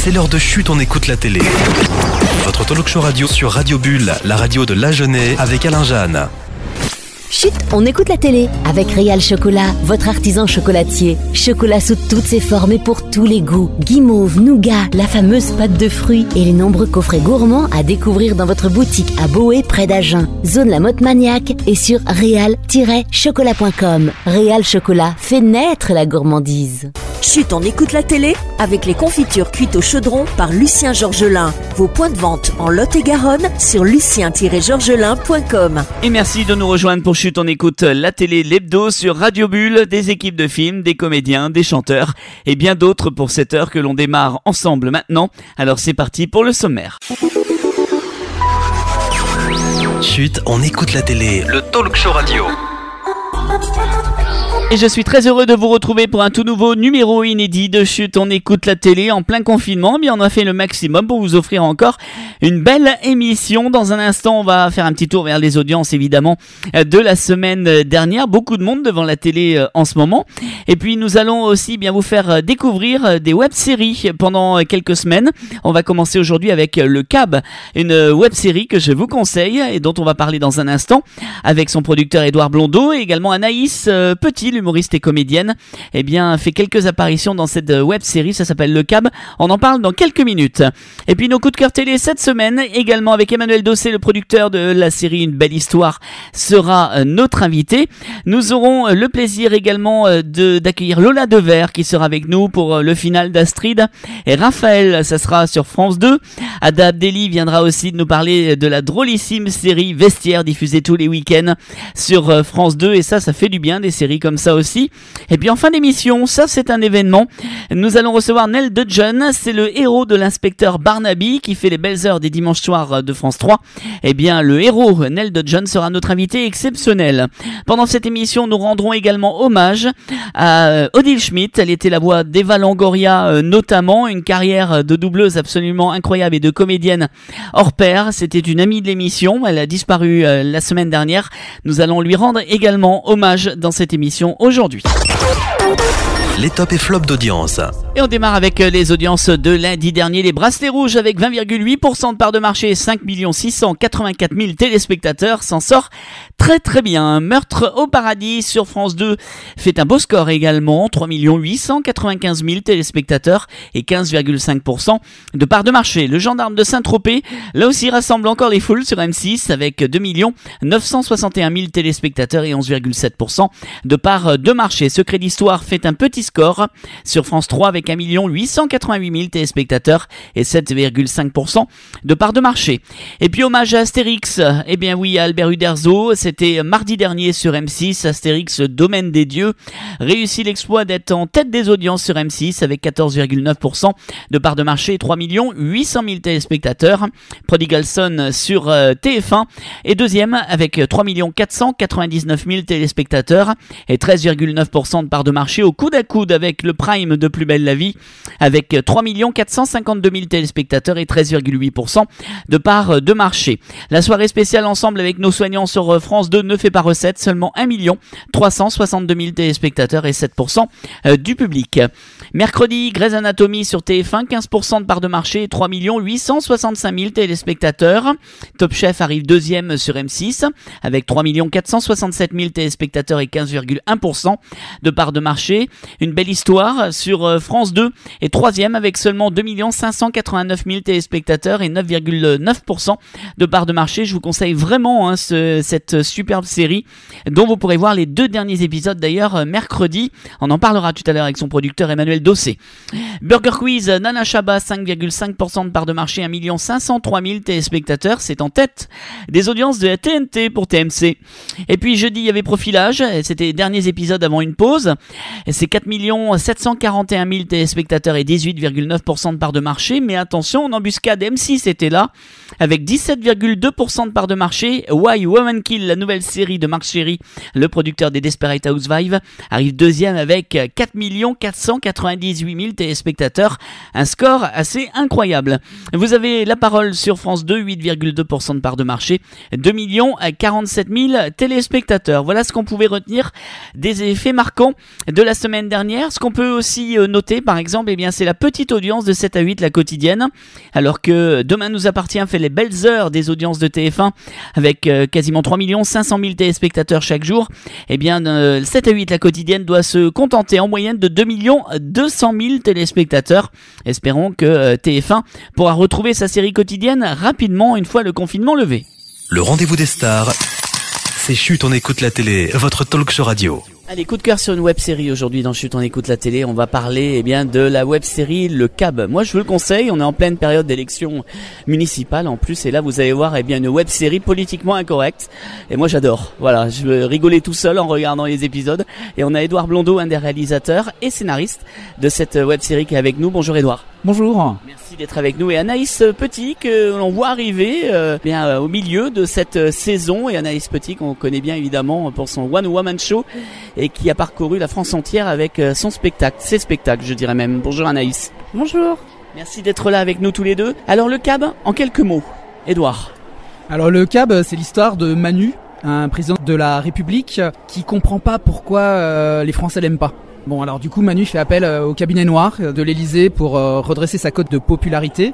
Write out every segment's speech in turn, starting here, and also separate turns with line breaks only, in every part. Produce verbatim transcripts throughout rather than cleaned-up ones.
C'est l'heure de Chut, on écoute la télé. Votre talk show radio sur Radio Bulle, la radio de l'Agenais avec Alain Jeanne.
Chut, on écoute la télé avec Réal Chocolat, votre artisan chocolatier. Chocolat sous toutes ses formes et pour tous les goûts. Guimauve, nougat, la fameuse pâte de fruits et les nombreux coffrets gourmands à découvrir dans votre boutique à Boé près d'Agen. Zone La Motte Maniaque et sur réal tiret chocolat point com. Réal Chocolat fait naître la gourmandise.
Chut, on écoute la télé avec les confitures cuites au chaudron par Lucien Georgelin. Vos points de vente en Lot-et-Garonne sur lucien tiret georgelin point com.
Et merci de nous rejoindre pour Chut, on écoute la télé, l'hebdo sur Radio Bulle, des équipes de films, des comédiens, des chanteurs et bien d'autres pour cette heure que l'on démarre ensemble maintenant. Alors c'est parti pour le sommaire.
Chut, on écoute la télé, le talk show radio.
Et je suis très heureux de vous retrouver pour un tout nouveau numéro inédit de Chut, on écoute la télé en plein confinement. Eh bien, on a fait le maximum pour vous offrir encore une belle émission. Dans un instant, on va faire un petit tour vers les audiences, évidemment, de la semaine dernière. Beaucoup de monde devant la télé en ce moment. Et puis, nous allons aussi bien vous faire découvrir des web-séries pendant quelques semaines. On va commencer aujourd'hui avec Le Cab, une web-série que je vous conseille et dont on va parler dans un instant avec son producteur Édouard Blondeau et également Anaïs Petit, humoriste et comédienne, eh bien, fait quelques apparitions dans cette web-série, ça s'appelle Le Cab, on en parle dans quelques minutes. Et puis nos coups de cœur télé cette semaine, également avec Emmanuel Dossé, le producteur de la série Une Belle Histoire, sera notre invité. Nous aurons le plaisir également de, d'accueillir Lola Devers qui sera avec nous pour le final d'Astrid et Raphaël, ça sera sur France deux. Ada Abdelli viendra aussi de nous parler de la drôlissime série Vestiaire diffusée tous les week-ends sur France deux et ça, ça fait du bien des séries comme ça aussi. Et puis en fin d'émission, ça c'est un événement, nous allons recevoir Nell Dudgeon, c'est le héros de l'inspecteur Barnaby qui fait les belles heures des dimanches soirs de France trois. Et bien le héros Nell Dudgeon sera notre invité exceptionnel. Pendant cette émission, nous rendrons également hommage à Odile Schmidt, elle était la voix d'Eva Longoria notamment, une carrière de doubleuse absolument incroyable et de comédienne hors pair. C'était une amie de l'émission, elle a disparu la semaine dernière. Nous allons lui rendre également hommage dans cette émission aujourd'hui.
Les tops et flops d'audience.
Et on démarre avec les audiences de lundi dernier. Les Bracelets Rouges avec vingt virgule huit pour cent de part de marché, cinq millions six cent quatre-vingt-quatre mille téléspectateurs, s'en sort très très bien. Meurtre au paradis sur France deux fait un beau score également, trois millions huit cent quatre-vingt-quinze mille téléspectateurs et quinze virgule cinq pour cent de part de marché. Le Gendarme de Saint-Tropez, là aussi rassemble encore les foules sur M six avec deux millions neuf cent soixante et un mille téléspectateurs et onze virgule sept pour cent de part de marché. Secret d'Histoire fait un petit score sur France trois avec un million huit cent quatre-vingt-huit mille téléspectateurs et sept virgule cinq pour cent de part de marché. Et puis hommage à Astérix, eh bien oui, à Albert Uderzo, c'était mardi dernier sur M six, Astérix Domaine des Dieux réussit l'exploit d'être en tête des audiences sur M six avec quatorze virgule neuf pour cent de part de marché et trois millions huit cent mille téléspectateurs. Prodigal Son sur euh, T F un est deuxième avec trois millions quatre cent quatre-vingt-dix-neuf mille téléspectateurs et treize virgule neuf pour cent de part de marché au coude à coude avec le prime de Plus belle la vie avec trois millions quatre cent cinquante-deux mille téléspectateurs et treize virgule huit pour cent de part de marché. La soirée spéciale ensemble avec nos soignants sur France deux ne fait pas recette, seulement un million trois cent soixante-deux mille téléspectateurs et sept pour cent du public. Mercredi, Grey's Anatomy sur T F un, quinze pour cent de part de marché et trois millions huit cent soixante-cinq mille téléspectateurs. Top Chef arrive deuxième sur M six avec trois millions quatre cent soixante-sept mille téléspectateurs et quinze virgule un pour cent de part de marché. Une Belle Histoire sur France deux est troisième avec seulement deux millions cinq cent quatre-vingt-neuf mille téléspectateurs et neuf virgule neuf pour cent de part de marché. Je vous conseille vraiment hein, ce, cette superbe série dont vous pourrez voir les deux derniers épisodes d'ailleurs mercredi. On en parlera tout à l'heure avec son producteur Emmanuel Dossé. Burger Quiz, Nana Chaba, cinq virgule cinq pour cent de part de marché, un million cinq cent trois mille téléspectateurs. C'est en tête des audiences de la T N T pour T M C. Et puis jeudi, il y avait Profilage. C'était les derniers épisodes avant une pause. C'est quatre millions sept cent quarante et un mille téléspectateurs et dix-huit virgule neuf pour cent de part de marché. Mais attention, en embuscade, M six était là avec dix-sept virgule deux pour cent de part de marché. Why Woman Kill nouvelle série de Marc Chéry, le producteur des Desperate Housewives, arrive deuxième avec quatre millions quatre cent quatre-vingt-dix-huit mille téléspectateurs, un score assez incroyable. Vous avez la parole sur France deux, huit virgule deux pour cent de part de marché, deux millions quarante-sept mille téléspectateurs. Voilà ce qu'on pouvait retenir des effets marquants de la semaine dernière. Ce qu'on peut aussi noter, par exemple, eh bien, c'est la petite audience de sept à huit, la quotidienne, alors que Demain nous appartient fait les belles heures des audiences de T F un avec euh, quasiment trois millions cinq cent mille téléspectateurs chaque jour. Eh bien, euh, sept à huit, la quotidienne doit se contenter en moyenne de deux millions deux cent mille téléspectateurs. Espérons que euh, T F un pourra retrouver sa série quotidienne rapidement une fois le confinement levé.
Le rendez-vous des stars, c'est Chut, on écoute la télé, votre talk show radio.
Allez, coup de cœur sur une web-série aujourd'hui dans Chut, on écoute la télé. On va parler eh bien de la web-série Le C A B. Moi, je vous le conseille. On est en pleine période d'élection municipale en plus, et là, vous allez voir eh bien une web-série politiquement incorrecte. Et moi, j'adore. Voilà, je veux rigoler tout seul en regardant les épisodes. Et on a Édouard Blondeau, un des réalisateurs et scénaristes de cette web-série qui est avec nous. Bonjour Édouard.
Bonjour.
Merci d'être avec nous. Et Anaïs Petit, que l'on voit arriver euh, bien euh, au milieu de cette saison. Et Anaïs Petit, qu'on connaît bien évidemment pour son One Woman Show, et qui a parcouru la France entière avec son spectacle, ses spectacles, je dirais même. Bonjour Anaïs.
Bonjour.
Merci d'être là avec nous tous les deux. Alors le C A B, en quelques mots, Édouard.
Alors le C A B, c'est l'histoire de Manu, un président de la République qui comprend pas pourquoi euh, les Français l'aiment pas. Bon, alors du coup, Manu fait appel euh, au cabinet noir de l'Élysée pour euh, redresser sa cote de popularité.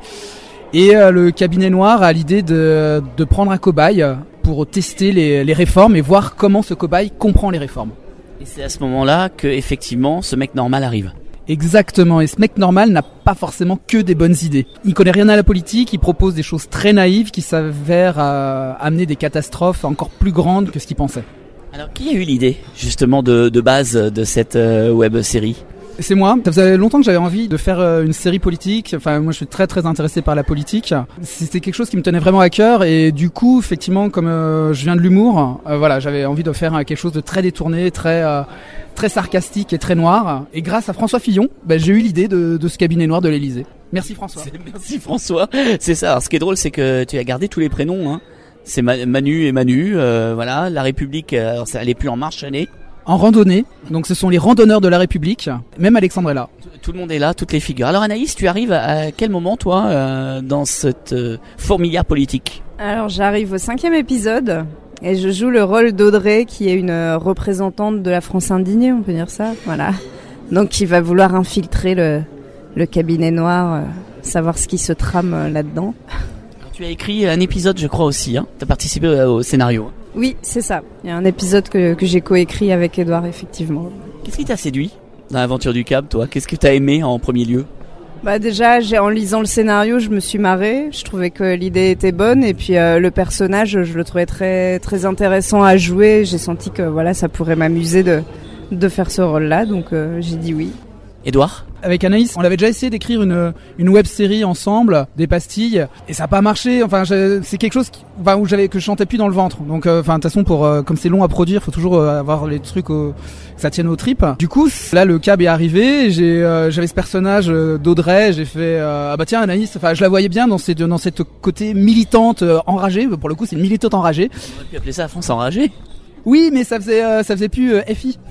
Et euh, le cabinet noir a l'idée de, de prendre un cobaye pour tester les, les réformes et voir comment ce cobaye comprend les réformes.
Et c'est à ce moment-là que effectivement ce mec normal arrive.
Exactement, et ce mec normal n'a pas forcément que des bonnes idées. Il connaît rien à la politique, il propose des choses très naïves qui s'avèrent euh, amener des catastrophes encore plus grandes que ce qu'il pensait.
Alors qui a eu l'idée justement de, de base de cette euh, web série ?
C'est moi. Ça faisait longtemps que j'avais envie de faire une série politique. Enfin, moi, je suis très très intéressé par la politique. C'était quelque chose qui me tenait vraiment à cœur. Et du coup, effectivement, comme euh, je viens de l'humour, euh, voilà, j'avais envie de faire quelque chose de très détourné, très euh, très sarcastique et très noir. Et grâce à François Fillon, bah, j'ai eu l'idée de, de ce cabinet noir de l'Élysée. Merci François.
C'est, merci François. C'est ça. Alors, ce qui est drôle, c'est que tu as gardé tous les prénoms. Hein. C'est Manu et Manu. Euh, voilà, la République. Alors, ça, elle est plus en marche, elle est.
En randonnée, donc ce sont les randonneurs de la République, même Alexandre est là.
Tout le monde est là, toutes les figures. Alors Anaïs, tu arrives à quel moment toi euh, dans cette euh, fourmilière politique ?
Alors j'arrive au cinquième épisode et je joue le rôle d'Audrey qui est une représentante de la France indignée, on peut dire ça, voilà. Donc qui va vouloir infiltrer le, le cabinet noir, euh, savoir ce qui se trame euh, là-dedans.
Alors, tu as écrit un épisode je crois aussi, hein. Tu as participé au, au scénario.
Oui, c'est ça. Il y a un épisode que, que j'ai coécrit avec Édouard, effectivement.
Qu'est-ce qui t'a séduit dans l'aventure du C A B, toi ? Qu'est-ce que t'as aimé en premier lieu ?
Bah déjà, j'ai, en lisant le scénario, je me suis marrée. Je trouvais que l'idée était bonne et puis euh, le personnage, je le trouvais très très intéressant à jouer. J'ai senti que voilà, ça pourrait m'amuser de de faire ce rôle-là, donc euh, j'ai dit oui.
Édouard ?
Avec Anaïs, on avait déjà essayé d'écrire une une web série ensemble, des pastilles, et ça a pas marché. Enfin, je, c'est quelque chose qui, enfin, où j'avais que je chantais plus dans le ventre. Donc, euh, enfin, de toute façon, pour euh, comme c'est long à produire, faut toujours euh, avoir les trucs au, que ça tienne aux tripes. Du coup, là, le C A B est arrivé. J'ai, euh, j'avais ce personnage euh, d'Audrey. J'ai fait euh, ah bah tiens Anaïs. Enfin, je la voyais bien dans cette dans cette côté militante euh, enragée. Pour le coup, c'est une militante enragée.
On aurait pu appeler ça la France enragée.
Oui, mais ça faisait euh, ça faisait plus euh, F I.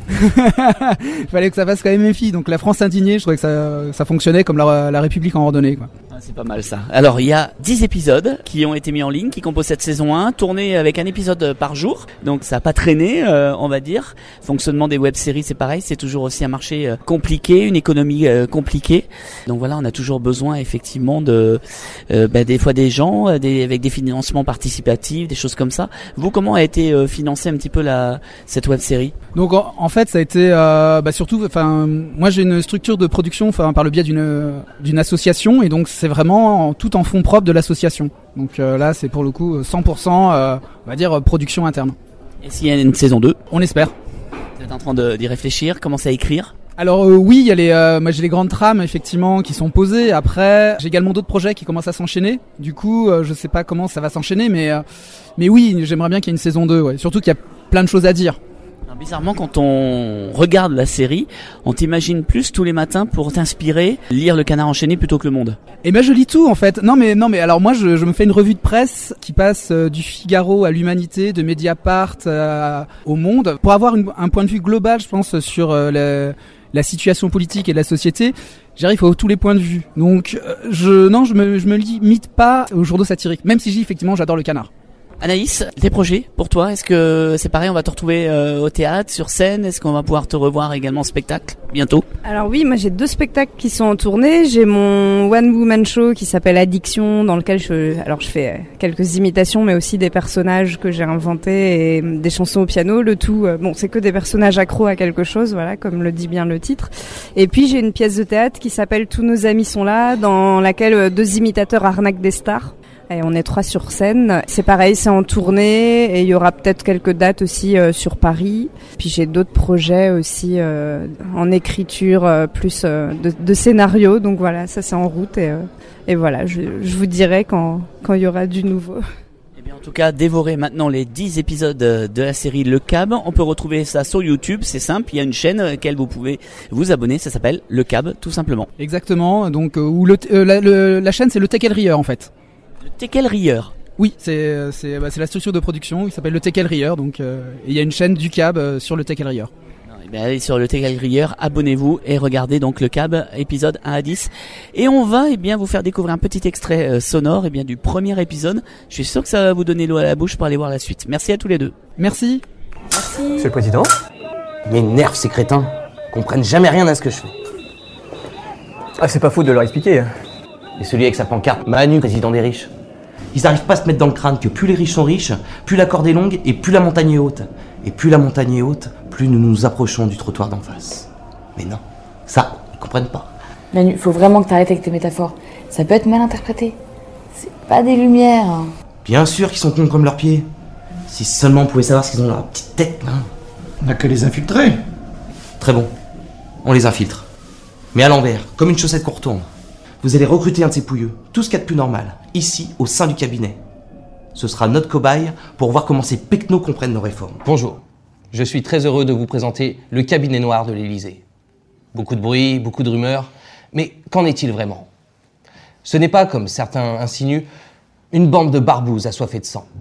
Il fallait que ça fasse quand même F I. Donc la France indignée, je trouvais que ça ça fonctionnait comme la, la République en randonnée, quoi.
Ah, c'est pas mal ça. Alors il y a dix épisodes qui ont été mis en ligne, qui composent cette saison un, tournés avec un épisode par jour. Donc ça a pas traîné, euh, on va dire. Fonctionnement des web-séries, c'est pareil, c'est toujours aussi un marché euh, compliqué, une économie euh, compliquée. Donc voilà, on a toujours besoin effectivement de euh, bah, des fois des gens euh, des, avec des financements participatifs, des choses comme ça. Vous, comment a été euh, financé un petit peu la cette web-série ?
Donc en, en fait, ça a été euh, bah, surtout, enfin, moi j'ai une structure de production, enfin par le biais d'une d'une association, et donc c'est vraiment en, tout en fonds propres de l'association. Donc euh, là, c'est pour le coup cent pour cent, euh, on va dire production interne.
Et s'il y a une saison deux ?
On espère.
Vous êtes en train de, d'y réfléchir, commencer à écrire ?
Alors euh, oui, il y a les, euh, moi j'ai les grandes trames effectivement qui sont posées. Après, j'ai également d'autres projets qui commencent à s'enchaîner. Du coup, euh, je sais pas comment ça va s'enchaîner, mais euh, mais oui, j'aimerais bien qu'il y ait une saison deux. Ouais. Surtout qu'il y a plein de choses à dire.
Bizarrement, quand on regarde la série, on t'imagine plus tous les matins pour t'inspirer, lire Le Canard enchaîné plutôt que Le Monde.
Et ben je lis tout en fait. Non mais non mais alors moi je, je me fais une revue de presse qui passe euh, du Figaro à l'Humanité, de Mediapart euh, au Monde, pour avoir une, un point de vue global, je pense, sur euh, la, la situation politique et de la société. J'arrive à tous les points de vue. Donc euh, je non je me je me limite pas aux journaux satiriques, même si je dis effectivement j'adore Le Canard.
Anaïs, tes projets pour toi, est-ce que c'est pareil, on va te retrouver euh, au théâtre, sur scène, est-ce qu'on va pouvoir te revoir également en spectacle bientôt?
Alors oui, moi j'ai deux spectacles qui sont en tournée. J'ai mon one woman show qui s'appelle Addiction, dans lequel je, alors je fais quelques imitations, mais aussi des personnages que j'ai inventés et des chansons au piano. Le tout, bon, c'est que des personnages accros à quelque chose, voilà, comme le dit bien le titre. Et puis j'ai une pièce de théâtre qui s'appelle Tous nos amis sont là, dans laquelle deux imitateurs arnaquent des stars. Et on est trois sur scène. C'est pareil, c'est en tournée et il y aura peut-être quelques dates aussi euh, sur Paris. Puis j'ai d'autres projets aussi euh, en écriture, euh, plus euh, de, de scénario. Donc voilà, ça c'est en route et, euh, et voilà, je, je vous dirai quand quand il y aura du nouveau.
Eh bien, en tout cas, dévorez maintenant les dix épisodes de la série Le C A B. On peut retrouver ça sur YouTube, c'est simple. Il y a une chaîne à laquelle vous pouvez vous abonner. Ça s'appelle Le C A B, tout simplement.
Exactement. Donc euh, où le, euh, la, le, la chaîne c'est Le Teckel Rieur en fait.
Le Teckel Rieur.
Oui, c'est c'est bah, c'est la structure de production. Il s'appelle Le Teckel Rieur. Donc euh, il y a une chaîne du C A B euh, sur Le Teckel Rieur.
Eh bien, allez sur Le Teckel Rieur, abonnez-vous et regardez donc Le C A B épisode un à dix. Et on va eh bien vous faire découvrir un petit extrait euh, sonore eh bien du premier épisode. Je suis sûr que ça va vous donner l'eau à la bouche pour aller voir la suite. Merci à tous les deux.
Merci.
Merci.
Monsieur le Président, ils m'énervent ces crétins. Ils comprennent jamais rien à ce que je fais.
Ah, c'est pas faute de leur expliquer.
Et celui avec sa pancarte, Manu, président des riches. Ils n'arrivent pas à se mettre dans le crâne que plus les riches sont riches, plus la corde est longue et plus la montagne est haute. Et plus la montagne est haute, plus nous nous approchons du trottoir d'en face. Mais non, ça, ils comprennent pas.
Manu, faut vraiment que t'arrêtes avec tes métaphores. Ça peut être mal interprété. C'est pas des lumières. Hein.
Bien sûr qu'ils sont cons comme leurs pieds. Si seulement on pouvait savoir ce qu'ils ont dans leur petite tête, là.
On n'a que les infiltrer.
Très bon, on les infiltre. Mais à l'envers, comme une chaussette qu'on retourne. Vous allez recruter un de ces pouilleux, tout ce qu'il y a de plus normal, ici, au sein du cabinet. Ce sera notre cobaye pour voir comment ces pecnos comprennent nos réformes.
Bonjour, je suis très heureux de vous présenter le cabinet noir de l'Élysée. Beaucoup de bruit, beaucoup de rumeurs, mais qu'en est-il vraiment? Ce n'est pas, comme certains insinuent, une bande de barbouzes assoiffés de sang,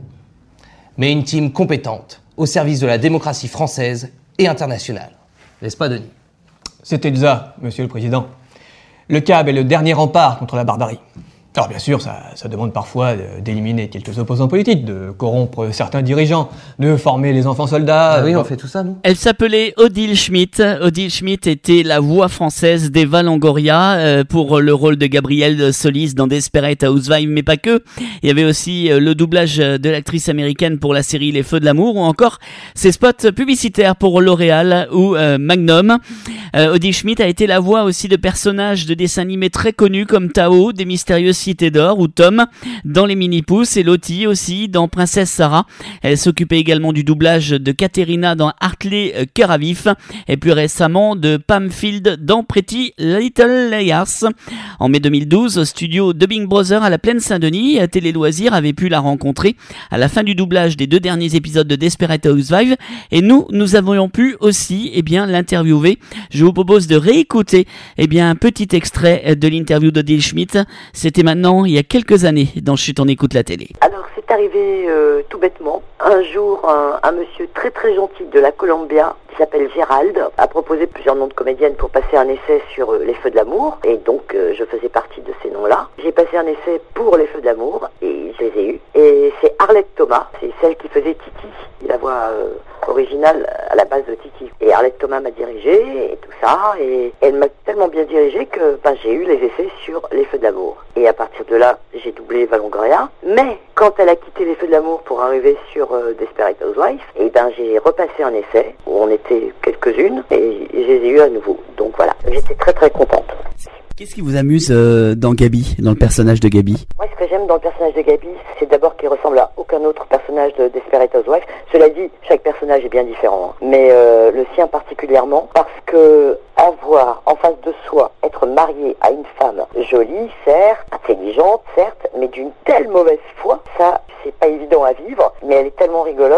mais une team compétente au service de la démocratie française et internationale. N'est-ce pas, Denis?
C'est Elsa, Monsieur le Président. Le C A B est le dernier rempart contre la barbarie. Alors bien sûr, ça, ça demande parfois d'éliminer quelques opposants politiques, de corrompre certains dirigeants, de former les enfants soldats...
Ah oui, on fait tout ça, nous.
Elle s'appelait Odile Schmidt. Odile Schmidt était la voix française d'Eva Longoria euh, pour le rôle de Gabrielle Solis dans Desperate Housewives, mais pas que. Il y avait aussi euh, le doublage de l'actrice américaine pour la série Les Feux de l'amour, ou encore ses spots publicitaires pour L'Oréal ou euh, Magnum. Euh, Odile Schmidt a été la voix aussi de personnages de dessins animés très connus comme Tao, des Mystérieuses Cités d'Or, ou Tom dans Les Mini-Pousses, et Lottie aussi dans Princesse Sarah. Elle s'occupait également du doublage de Katerina dans Hartley Cœur à vif, et plus récemment de Pam Field dans Pretty Little Liars. En mai deux mille douze, studio Dubbing Brother à la Plaine Saint-Denis, Télé Loisirs avait pu la rencontrer à la fin du doublage des deux derniers épisodes de Desperate Housewives, et nous, nous avions pu aussi eh bien, l'interviewer. Je vous propose de réécouter eh bien, un petit extrait de l'interview d'Odile Schmidt. C'était maintenant il y a quelques années dans Chut, on écoute la télé.
Alors c'est arrivé euh, tout bêtement. Un jour, un, un monsieur très très gentil de la Columbia, qui s'appelle Gérald, a proposé plusieurs noms de comédiennes pour passer un essai sur euh, Les Feux de l'amour. Et donc euh, je faisais partie de ces noms-là. J'ai passé un essai pour Les Feux de l'amour et je les ai eus. Et c'est Arlette Thomas, c'est celle qui faisait Titi, la voix euh, originale à la base de Titi. Et Arlette Thomas m'a dirigé et tout ça. Et elle m'a tellement bien dirigé que ben, j'ai eu les essais sur Les Feux de l'amour. Et à partir de là, j'ai doublé Eva Longoria. Mais quand elle a quitté Les Feux de l'amour pour arriver sur euh, Desperate Housewives, et ben j'ai repassé un essai où on était quelques-unes et je les ai eu à nouveau. Donc voilà, j'étais très très contente.
Qu'est-ce qui vous amuse euh, dans Gabi, dans le personnage de Gabi?
Moi, ce que j'aime dans le personnage de Gabi, c'est d'abord qu'il ressemble à aucun autre personnage de Desperate Housewives. Cela dit, chaque personnage est bien différent, hein. Mais euh, le sien particulièrement, parce que avoir en face de soi, être marié à une femme jolie, certes, intelligente, certes, mais d'une telle mauvaise foi, ça, c'est pas évident à vivre, mais elle est tellement rigolote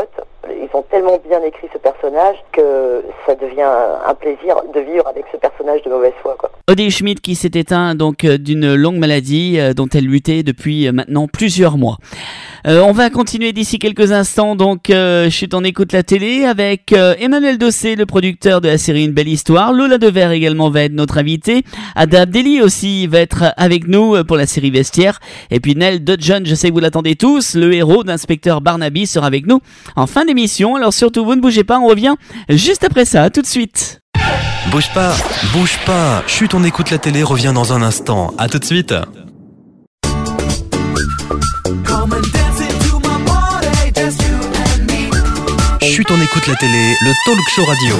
Ils ont tellement bien écrit ce personnage que ça devient un plaisir de vivre avec ce personnage de mauvaise foi, quoi.
Odile Schmidt qui s'est éteint donc euh, d'une longue maladie euh, dont elle luttait depuis euh, maintenant plusieurs mois. Euh, on va continuer d'ici quelques instants, donc euh, chut, on écoute la télé avec euh, Emmanuel Dossé, le producteur de la série Une belle histoire. Lola Devers également va être notre invitée. Ada Abdelli aussi va être avec nous pour la série Vestiaire. Et puis Nell Dudgeon, je sais que vous l'attendez tous, le héros d'Inspecteur Barnaby sera avec nous en fin d'émission. Alors surtout, vous ne bougez pas, on revient juste après ça, tout de suite.
Bouge pas, bouge pas. Chut, on écoute la télé, revient dans un instant. À tout de suite. Chut, on écoute la télé, le talk show radio.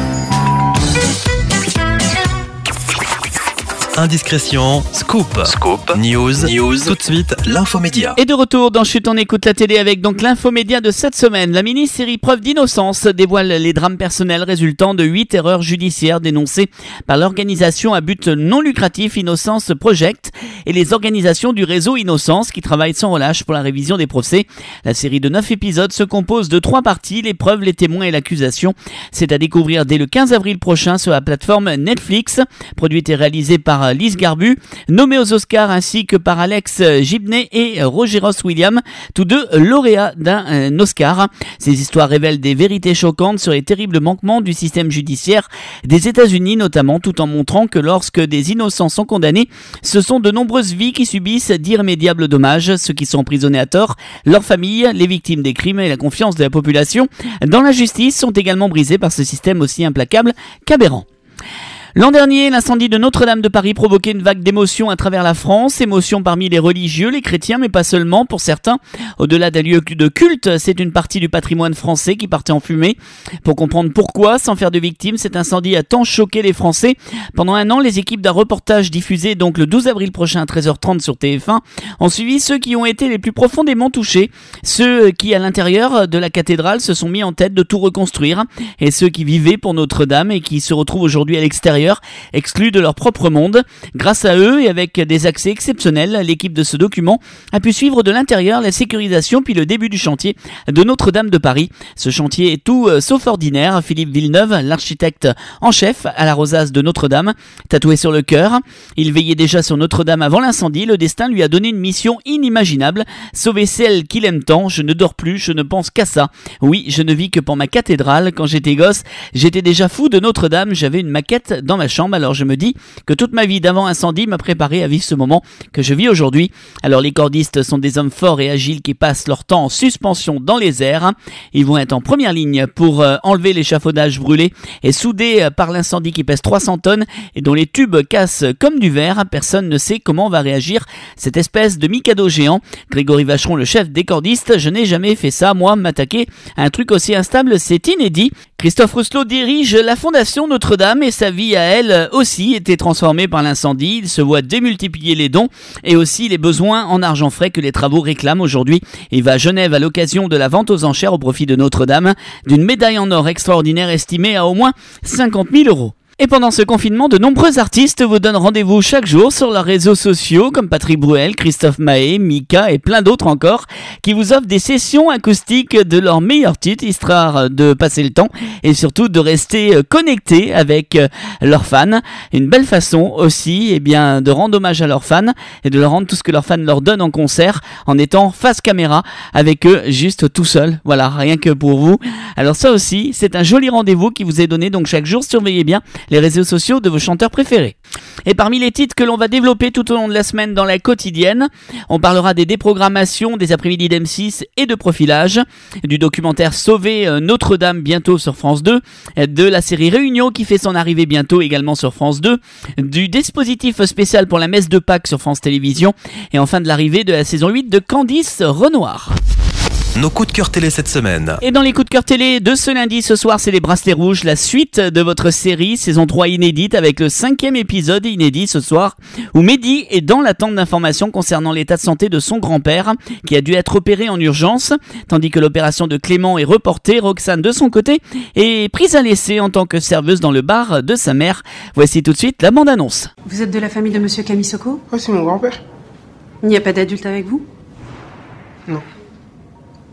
Indiscrétion, scoop, scoop, news, news, tout de suite, l'infomédia.
Et de retour dans Chut, on écoute la télé avec donc l'infomédia de cette semaine. La mini-série Preuve d'innocence dévoile les drames personnels résultant de huit erreurs judiciaires dénoncées par l'organisation à but non lucratif Innocence Project et les organisations du réseau Innocence qui travaillent sans relâche pour la révision des procès. La série de neuf épisodes se compose de trois parties, les preuves, les témoins et l'accusation. C'est à découvrir dès le quinze avril prochain sur la plateforme Netflix, produite et réalisée par Lise Garbu, nommée aux Oscars ainsi que par Alex Gibney et Roger Ross Williams, tous deux lauréats d'un Oscar. Ces histoires révèlent des vérités choquantes sur les terribles manquements du système judiciaire des États-Unis notamment, tout en montrant que lorsque des innocents sont condamnés, ce sont de nombreuses vies qui subissent d'irrémédiables dommages, ceux qui sont emprisonnés à tort, leurs familles, les victimes des crimes et la confiance de la population dans la justice sont également brisés par ce système aussi implacable qu'aberrant. L'an dernier, l'incendie de Notre-Dame de Paris provoquait une vague d'émotions à travers la France, émotions parmi les religieux, les chrétiens, mais pas seulement pour certains. Au-delà d'un lieu de culte, c'est une partie du patrimoine français qui partait en fumée. Pour comprendre pourquoi, sans faire de victimes, cet incendie a tant choqué les Français. Pendant un an, les équipes d'un reportage diffusé donc le douze avril prochain à treize heures trente sur T F un ont suivi ceux qui ont été les plus profondément touchés, ceux qui à l'intérieur de la cathédrale se sont mis en tête de tout reconstruire et ceux qui vivaient pour Notre-Dame et qui se retrouvent aujourd'hui à l'extérieur, exclus de leur propre monde. Grâce à eux et avec des accès exceptionnels, l'équipe de ce document a pu suivre de l'intérieur la sécurisation puis le début du chantier de Notre-Dame de Paris. Ce chantier est tout euh, sauf ordinaire. Philippe Villeneuve, l'architecte en chef à la rosace de Notre-Dame, tatoué sur le cœur. Il veillait déjà sur Notre-Dame avant l'incendie. Le destin lui a donné une mission inimaginable, sauver celle qu'il aime tant. Je ne dors plus, je ne pense qu'à ça. Oui, je ne vis que pour ma cathédrale. Quand j'étais gosse, j'étais déjà fou de Notre-Dame. J'avais une maquette dans ma chambre, alors je me dis que toute ma vie d'avant incendie m'a préparé à vivre ce moment que je vis aujourd'hui. Alors les cordistes sont des hommes forts et agiles qui passent leur temps en suspension dans les airs. Ils vont être en première ligne pour euh, enlever l'échafaudage brûlé et soudé euh, par l'incendie qui pèse trois cents tonnes et dont les tubes cassent comme du verre. Personne ne sait comment va réagir cette espèce de mikado géant. Grégory Vacheron, le chef des cordistes: je n'ai jamais fait ça, moi, m'attaquer à un truc aussi instable, c'est inédit. Christophe Rousselot dirige la Fondation Notre-Dame et sa vie à elle aussi été transformée par l'incendie. Il se voit démultiplier les dons et aussi les besoins en argent frais que les travaux réclament aujourd'hui. Il va à Genève à l'occasion de la vente aux enchères au profit de Notre-Dame d'une médaille en or extraordinaire estimée à au moins cinquante mille euros. Et pendant ce confinement, de nombreux artistes vous donnent rendez-vous chaque jour sur leurs réseaux sociaux comme Patrick Bruel, Christophe Maé, Mika et plein d'autres encore qui vous offrent des sessions acoustiques de leurs meilleurs titres histoire de passer le temps et surtout de rester connectés avec leurs fans. Une belle façon aussi eh bien, de rendre hommage à leurs fans et de leur rendre tout ce que leurs fans leur donnent en concert en étant face caméra avec eux juste tout seul. Voilà, rien que pour vous. Alors ça aussi, c'est un joli rendez-vous qui vous est donné donc chaque jour. Surveillez bien les réseaux sociaux de vos chanteurs préférés. Et parmi les titres que l'on va développer tout au long de la semaine dans la quotidienne, on parlera des déprogrammations, des après-midi d'M six et de profilage, du documentaire Sauver Notre-Dame bientôt sur France deux, de la série Réunion qui fait son arrivée bientôt également sur France deux, du dispositif spécial pour la messe de Pâques sur France Télévisions et enfin de l'arrivée de la saison huit de Candice Renoir.
Nos coups de cœur télé cette semaine.
Et dans les coups de cœur télé de ce lundi, ce soir, c'est les Bracelets Rouges, la suite de votre série, saison trois inédite, avec le cinquième épisode inédit ce soir, où Mehdi est dans l'attente d'informations concernant l'état de santé de son grand-père, qui a dû être opéré en urgence, tandis que l'opération de Clément est reportée. Roxane, de son côté, est prise à l'essai en tant que serveuse dans le bar de sa mère. Voici tout de suite la bande-annonce.
Vous êtes de la famille de Monsieur Kamisoko ?
Oui, c'est mon grand-père.
Il n'y a pas d'adulte avec vous ?
Non.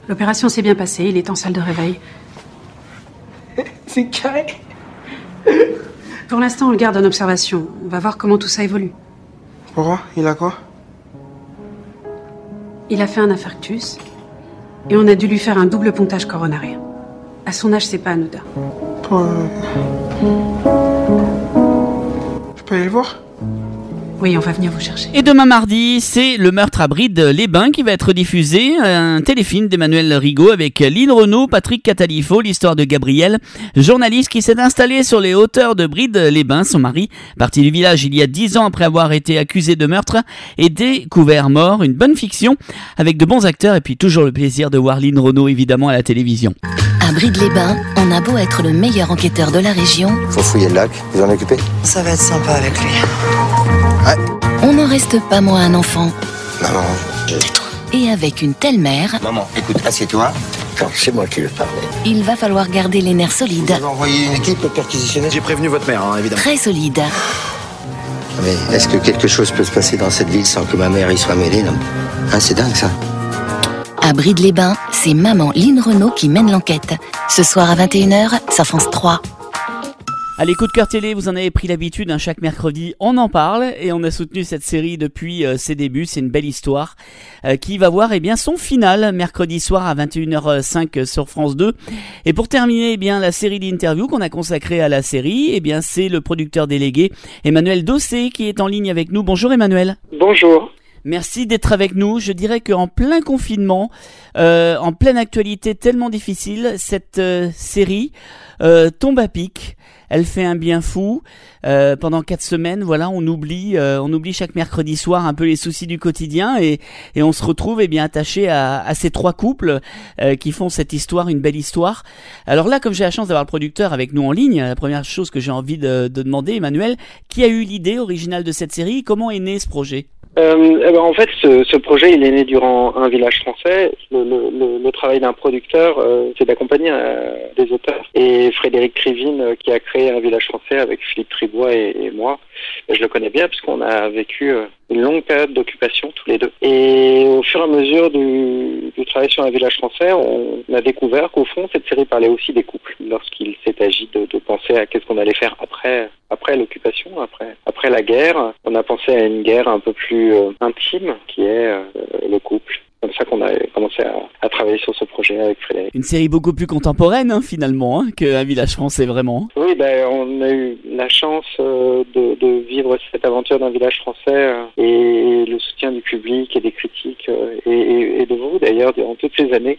L'opération s'est bien passée, il est en salle de réveil.
C'est carré.
Pour l'instant, on le garde en observation. On va voir comment tout ça évolue.
Pourquoi? Il a quoi?
Il a fait un infarctus et on a dû lui faire un double pontage coronarien. À son âge, c'est pas anodin.
Euh... Je peux aller le voir?
Oui, on va venir vous chercher.
Et demain mardi, c'est Le Meurtre à Bride-les-Bains qui va être diffusé, un téléfilm d'Emmanuel Rigaud avec Lynn Renaud, Patrick Catalifo, l'histoire de Gabriel, journaliste qui s'est installé sur les hauteurs de Bride-les-Bains. Son mari, parti du village il y a dix ans après avoir été accusé de meurtre, est découvert mort. Une bonne fiction avec de bons acteurs et puis toujours le plaisir de voir Lynn Renaud évidemment à la télévision.
À Bride-les-Bains, on a beau être le meilleur enquêteur de la région.
Faut fouiller le lac, vous en occupez?
Ça va être sympa avec lui.
Ouais.
On n'en reste pas moins un enfant.
Maman, je...
Et avec une telle mère...
Maman, écoute, assieds-toi. Non, c'est moi qui veux parler.
Il va falloir garder les nerfs solides.
Vous avez envoyé une équipe perquisitionnée?
J'ai prévenu votre mère, hein, évidemment.
Très solides.
Mais est-ce que quelque chose peut se passer dans cette ville sans que ma mère y soit mêlée, non? Hein, c'est dingue, ça.
À Bride-les-Bains, c'est maman Lynn Renaud qui mène l'enquête. Ce soir à vingt et une heures, sur France trois.
Allez, coup de cœur télé, vous en avez pris l'habitude, hein, chaque mercredi on en parle et on a soutenu cette série depuis euh, ses débuts. C'est une belle histoire euh, qui va voir eh bien, son final mercredi soir à vingt et une heures cinq sur France deux. Et pour terminer eh bien, la série d'interviews qu'on a consacrée à la série, eh bien, c'est le producteur délégué Emmanuel Dossé qui est en ligne avec nous. Bonjour Emmanuel.
Bonjour.
Merci d'être avec nous. Je dirais qu'en plein confinement, euh, en pleine actualité tellement difficile, cette euh, série euh, tombe à pic. Elle fait un bien fou. Euh, pendant quatre semaines, voilà, on oublie, euh, on oublie chaque mercredi soir un peu les soucis du quotidien et, et on se retrouve eh bien attaché à, à ces trois couples euh, qui font cette histoire une belle histoire. Alors là, comme j'ai la chance d'avoir le producteur avec nous en ligne, la première chose que j'ai envie de, de demander, Emmanuel, qui a eu l'idée originale de cette série? Comment est né ce projet?
Euh, eh ben en fait, ce, ce projet, il est né durant Un village français. Le, le, le, le travail d'un producteur, euh, c'est d'accompagner euh, des auteurs. Et Frédéric Krivine, euh, qui a créé Un village français avec Philippe Tribois et, et moi, je le connais bien puisqu'on a vécu euh, une longue période d'occupation tous les deux. Et au fur et à mesure du, du travail sur Un village français, on a découvert qu'au fond, cette série parlait aussi des couples. Lorsqu'il s'est agi de, de penser à qu'est-ce qu'on allait faire après, après l'occupation, après, après la guerre, on a pensé à une guerre un peu plus euh, intime, qui est euh, le couple. C'est comme ça qu'on a commencé à, à travailler sur ce projet avec Frédéric.
Une série beaucoup plus contemporaine hein, finalement hein, qu'un village français vraiment.
Oui, ben on a eu la chance euh, de, de vivre cette aventure d'un village français euh, et le soutien du public et des critiques euh, et, et, et de vous d'ailleurs durant toutes ces années.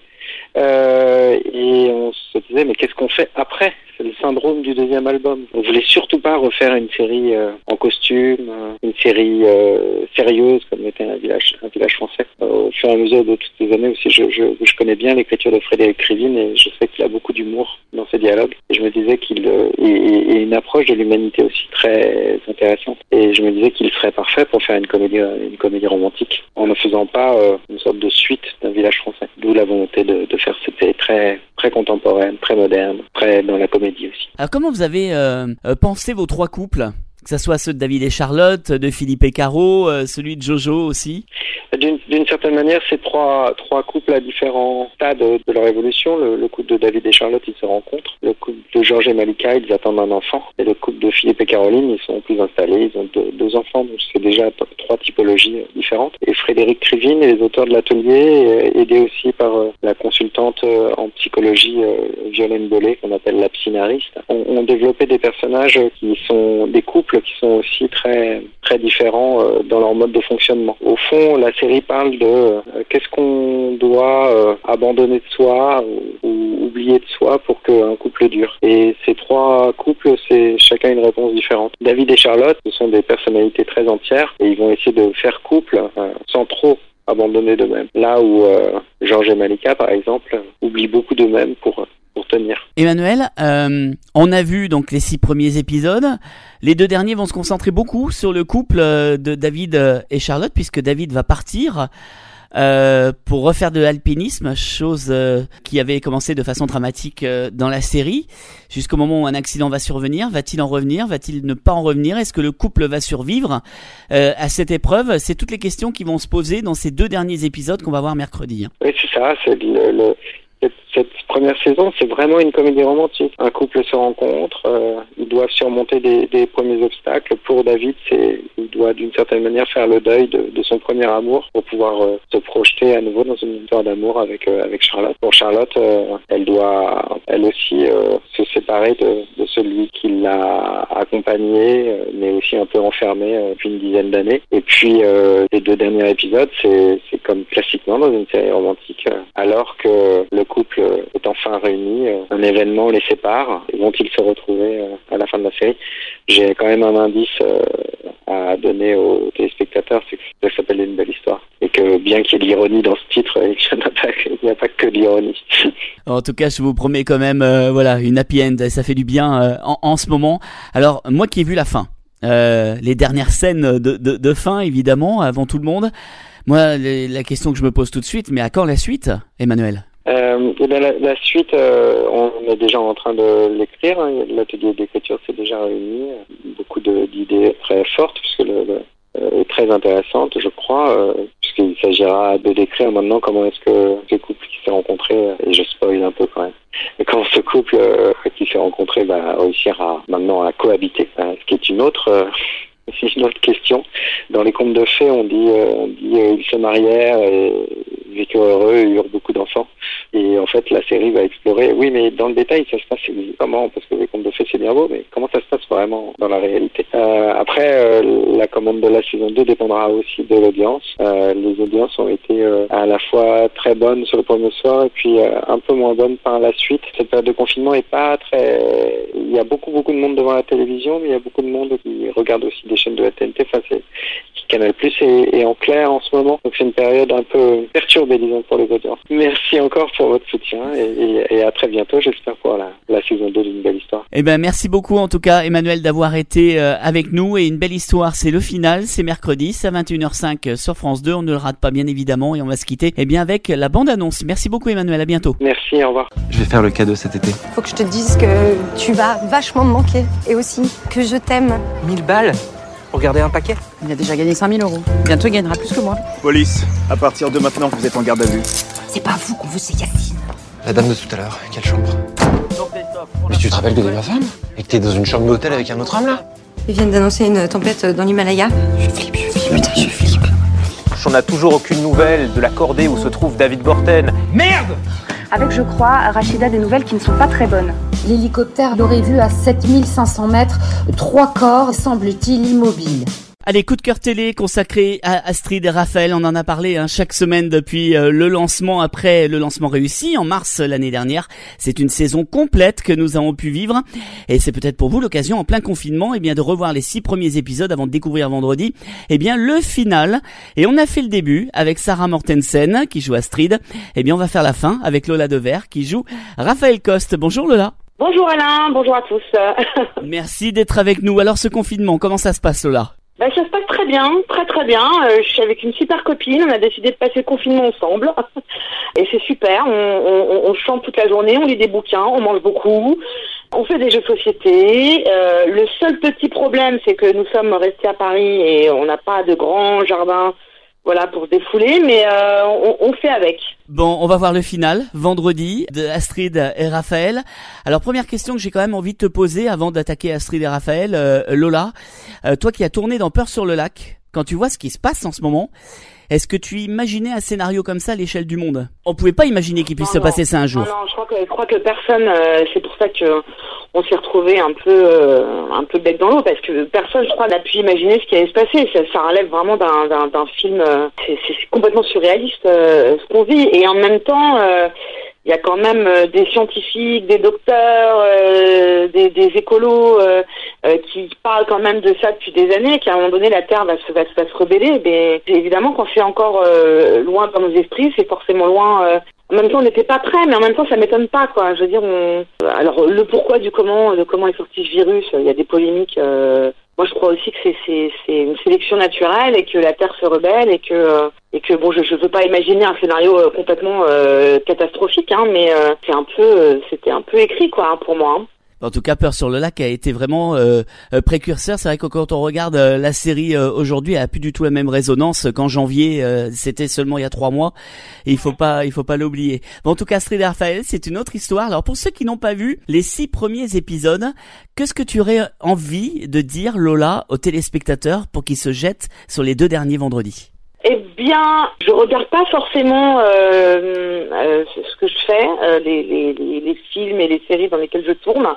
Euh, et on se disait mais qu'est-ce qu'on fait après? C'est le syndrome du deuxième album. On voulait surtout pas refaire une série euh, en costume, euh, une série euh, sérieuse comme était un village, un village français. Euh, au fur et à mesure de toutes ces années aussi, je, je, je connais bien l'écriture de Frédéric Krivine et je sais qu'il a beaucoup d'humour dans ses dialogues. Et je me disais qu'il euh, et, et une approche de l'humanité aussi très intéressante. Et je me disais qu'il serait parfait pour faire une comédie, une comédie romantique en ne faisant pas euh, une sorte de suite d'un village français. D'où la volonté de, de faire cette série très très contemporaine, très moderne, très dans la comédie aussi.
Alors comment vous avez euh, euh, pensé vos trois couples? Que ce soit ceux de David et Charlotte, de Philippe et Caro, euh, celui de Jojo aussi?
D'une, d'une certaine manière, c'est trois, trois couples à différents stades de leur évolution. Le, le couple de David et Charlotte, ils se rencontrent. Le couple de Georges et Malika, ils attendent un enfant. Et le couple de Philippe et Caroline, ils sont plus installés. Ils ont deux, deux enfants, donc c'est déjà t- trois typologies différentes. Et Frédéric Krivine et les auteurs de l'atelier, aidés aussi par euh, la consultante euh, en psychologie euh, Violaine Bollet, qu'on appelle la psynariste, ont, ont développé des personnages qui sont des couples qui sont aussi très très différents euh, dans leur mode de fonctionnement. Au fond, la série parle de euh, qu'est-ce qu'on doit euh, abandonner de soi ou, ou oublier de soi pour qu'un couple dure. Et ces trois couples, c'est chacun une réponse différente. David et Charlotte, ce sont des personnalités très entières et ils vont essayer de faire couple euh, sans trop abandonner d'eux-mêmes. Là où euh, Georges et Malika, par exemple, oublient beaucoup d'eux-mêmes pour pour tenir.
Emmanuel, euh, on a vu donc les six premiers épisodes. Les deux derniers vont se concentrer beaucoup sur le couple de David et Charlotte, puisque David va partir. euh, pour refaire de l'alpinisme, chose euh, qui avait commencé de façon dramatique euh, dans la série, jusqu'au moment où un accident va survenir. Va-t-il en revenir? Va-t-il ne pas en revenir? Est-ce que le couple va survivre euh, à cette épreuve? C'est toutes les questions qui vont se poser dans ces deux derniers épisodes qu'on va voir mercredi.
Oui, c'est ça, c'est le... le... Cette, cette première saison, c'est vraiment une comédie romantique. Un couple se rencontre, euh, ils doivent surmonter des, des premiers obstacles. Pour David, c'est, il doit d'une certaine manière faire le deuil de, de son premier amour pour pouvoir euh, se projeter à nouveau dans une histoire d'amour avec euh, avec Charlotte. Pour Charlotte, euh, elle doit, elle aussi, euh, se séparer de, de celui qui l'a accompagnée, euh, mais aussi un peu enfermée euh, depuis une dizaine d'années. Et puis, euh, les deux derniers épisodes, c'est, c'est comme classiquement dans une série romantique, euh, alors que le couple est enfin réuni, un événement les sépare, vont-ils se retrouver à la fin de la série? J'ai quand même un indice à donner aux téléspectateurs, c'est que ça s'appelle Une belle histoire. Et que bien qu'il y ait de l'ironie dans ce titre, il n'y a pas, il n'y a pas que de l'ironie.
En tout cas, je vous promets quand même euh, voilà, une happy end, ça fait du bien euh, en, en ce moment. Alors, moi qui ai vu la fin, euh, les dernières scènes de, de, de fin, évidemment, avant tout le monde, moi, les, la question que je me pose tout de suite, mais à quand la suite, Emmanuel?
Euh, et ben la, la suite, euh, on est déjà en train de l'écrire. Hein. L'atelier d'écriture s'est déjà réuni. Beaucoup de, d'idées très fortes, puisque le, le euh, est très intéressante, je crois, euh, puisqu'il s'agira de décrire maintenant comment est-ce que ce couple qui s'est rencontré, et je spoil un peu quand même, et comment ce couple euh, qui s'est rencontré va réussir à maintenant à cohabiter, hein, ce qui est une autre. Euh, C'est une autre question. Dans les contes de fées, on dit, euh, on dit euh, ils se marièrent et vécurent heureux et eurent beaucoup d'enfants. Et en fait, la série va explorer. Oui, mais dans le détail, ça se passe comment? Parce que les contes de fées, c'est bien beau, mais comment ça se passe vraiment dans la réalité? euh, Après, euh, la commande de la saison deux dépendra aussi de l'audience. Euh, les audiences ont été euh, à la fois très bonnes sur le premier soir et puis euh, un peu moins bonnes par la suite. Cette période de confinement est pas très... Il y a beaucoup, beaucoup de monde devant la télévision, mais il y a beaucoup de monde qui regarde aussi des chaînes de la T N T, enfin c'est Canal Plus est, est en clair en ce moment, donc c'est une période un peu perturbée, disons, pour les audiences. Merci encore pour votre soutien et, et, et à très bientôt, j'espère, pour la, la saison deux d'une belle histoire.
Eh ben merci beaucoup en tout cas, Emmanuel, d'avoir été euh, avec nous. Et Une belle histoire, c'est le final, c'est mercredi, c'est à vingt et une heures cinq sur France deux, on ne le rate pas bien évidemment, et on va se quitter eh bien avec la bande-annonce. Merci beaucoup Emmanuel, à bientôt.
Merci, au revoir.
Je vais faire le cadeau cet été.
Faut que je te dise que tu vas vachement me manquer, et aussi que je t'aime.
mille balles pour garder un paquet?
Il a déjà gagné cinq mille euros. Bientôt il gagnera plus que moi.
Police, à partir de maintenant, vous êtes en garde à vue.
C'est pas vous qu'on veut, c'est Yacine.
La dame de tout à l'heure, quelle chambre? Mais tu te rappelles que t'es ma femme? Et que t'es dans une chambre d'hôtel avec un autre homme là?
Ils viennent d'annoncer une tempête dans l'Himalaya. Je flippe, je flippe, putain, je flippe.
On n'a toujours aucune nouvelle de la cordée où se trouve David Borten. Merde!
Avec, je crois, Rachida, des nouvelles qui ne sont pas très bonnes.
L'hélicoptère l'aurait vu à sept mille cinq cents mètres, trois corps, semble-t-il, immobiles.
Allez, coup de cœur télé consacré à Astrid et Raphaël, on en a parlé hein, chaque semaine depuis euh, le lancement, après le lancement réussi en mars l'année dernière. C'est une saison complète que nous avons pu vivre et c'est peut-être pour vous l'occasion en plein confinement eh bien de revoir les six premiers épisodes avant de découvrir vendredi eh bien le final. Et on a fait le début avec Sarah Mortensen qui joue Astrid. Eh bien on va faire la fin avec Lola Devers qui joue Raphaël Coste. Bonjour Lola.
Bonjour Alain, bonjour à tous.
Merci d'être avec nous. Alors ce confinement, comment ça se passe Lola?
Ben, ça se passe très bien, très très bien. Euh, je suis avec une super copine, on a décidé de passer le confinement ensemble. Et c'est super, on, on, on chante toute la journée, on lit des bouquins, on mange beaucoup, on fait des jeux de société. Euh, le seul petit problème, c'est que nous sommes restés à Paris et on n'a pas de grand jardin voilà, pour se défouler, mais euh, on, on fait avec.
Bon, on va voir le final, vendredi, de Astrid et Raphaël. Alors, première question que j'ai quand même envie de te poser avant d'attaquer Astrid et Raphaël, euh, Lola, euh, toi qui as tourné dans Peur sur le lac, quand tu vois ce qui se passe en ce moment, est-ce que tu imaginais un scénario comme ça à l'échelle du monde? On pouvait pas imaginer qu'il puisse
non,
se
non.
passer ça un jour.
Non, non, je crois que, je crois que personne, euh, c'est pour ça que on s'est retrouvés un peu, euh, un peu bec dans l'eau, parce que personne, je crois, n'a pu imaginer ce qui allait se passer. Ça, ça relève vraiment d'un, d'un, d'un film, euh, c'est, c'est complètement surréaliste, euh, ce qu'on vit. Et en même temps, euh, il y a quand même euh, des scientifiques, des docteurs, euh, des, des écolos euh, euh, qui parlent quand même de ça depuis des années, qu'à un moment donné la Terre va se, va, va se rebeller. Mais évidemment, quand c'est encore euh, loin dans nos esprits, c'est forcément loin. Euh, en même temps, on n'était pas prêts, mais en même temps, ça m'étonne pas, quoi. Je veux dire, on... alors le pourquoi du comment, de comment est sorti ce virus, il y a des polémiques. Euh... Moi, je crois aussi que c'est, c'est, c'est une sélection naturelle et que la Terre se rebelle et que, euh, et que Donc bon, je ne veux pas imaginer un scénario euh, complètement euh, catastrophique, hein, mais euh, c'est un peu, euh, c'était un peu écrit quoi hein, pour moi. Hein.
En tout cas, Peur sur le lac a été vraiment euh, précurseur. C'est vrai que quand on regarde euh, la série euh, aujourd'hui, elle a plus du tout la même résonance qu'en janvier. Euh, c'était seulement il y a trois mois. Et il faut pas, il faut pas l'oublier. Bon, en tout cas, Astrid et Raphaël, c'est une autre histoire. Alors pour ceux qui n'ont pas vu les six premiers épisodes, qu'est-ce que tu aurais envie de dire, Lola, aux téléspectateurs pour qu'ils se jettent sur les deux derniers vendredis?
Eh bien, je regarde pas forcément euh, euh, ce que je fais, euh, les, les, les, les films et les séries dans lesquelles je tourne.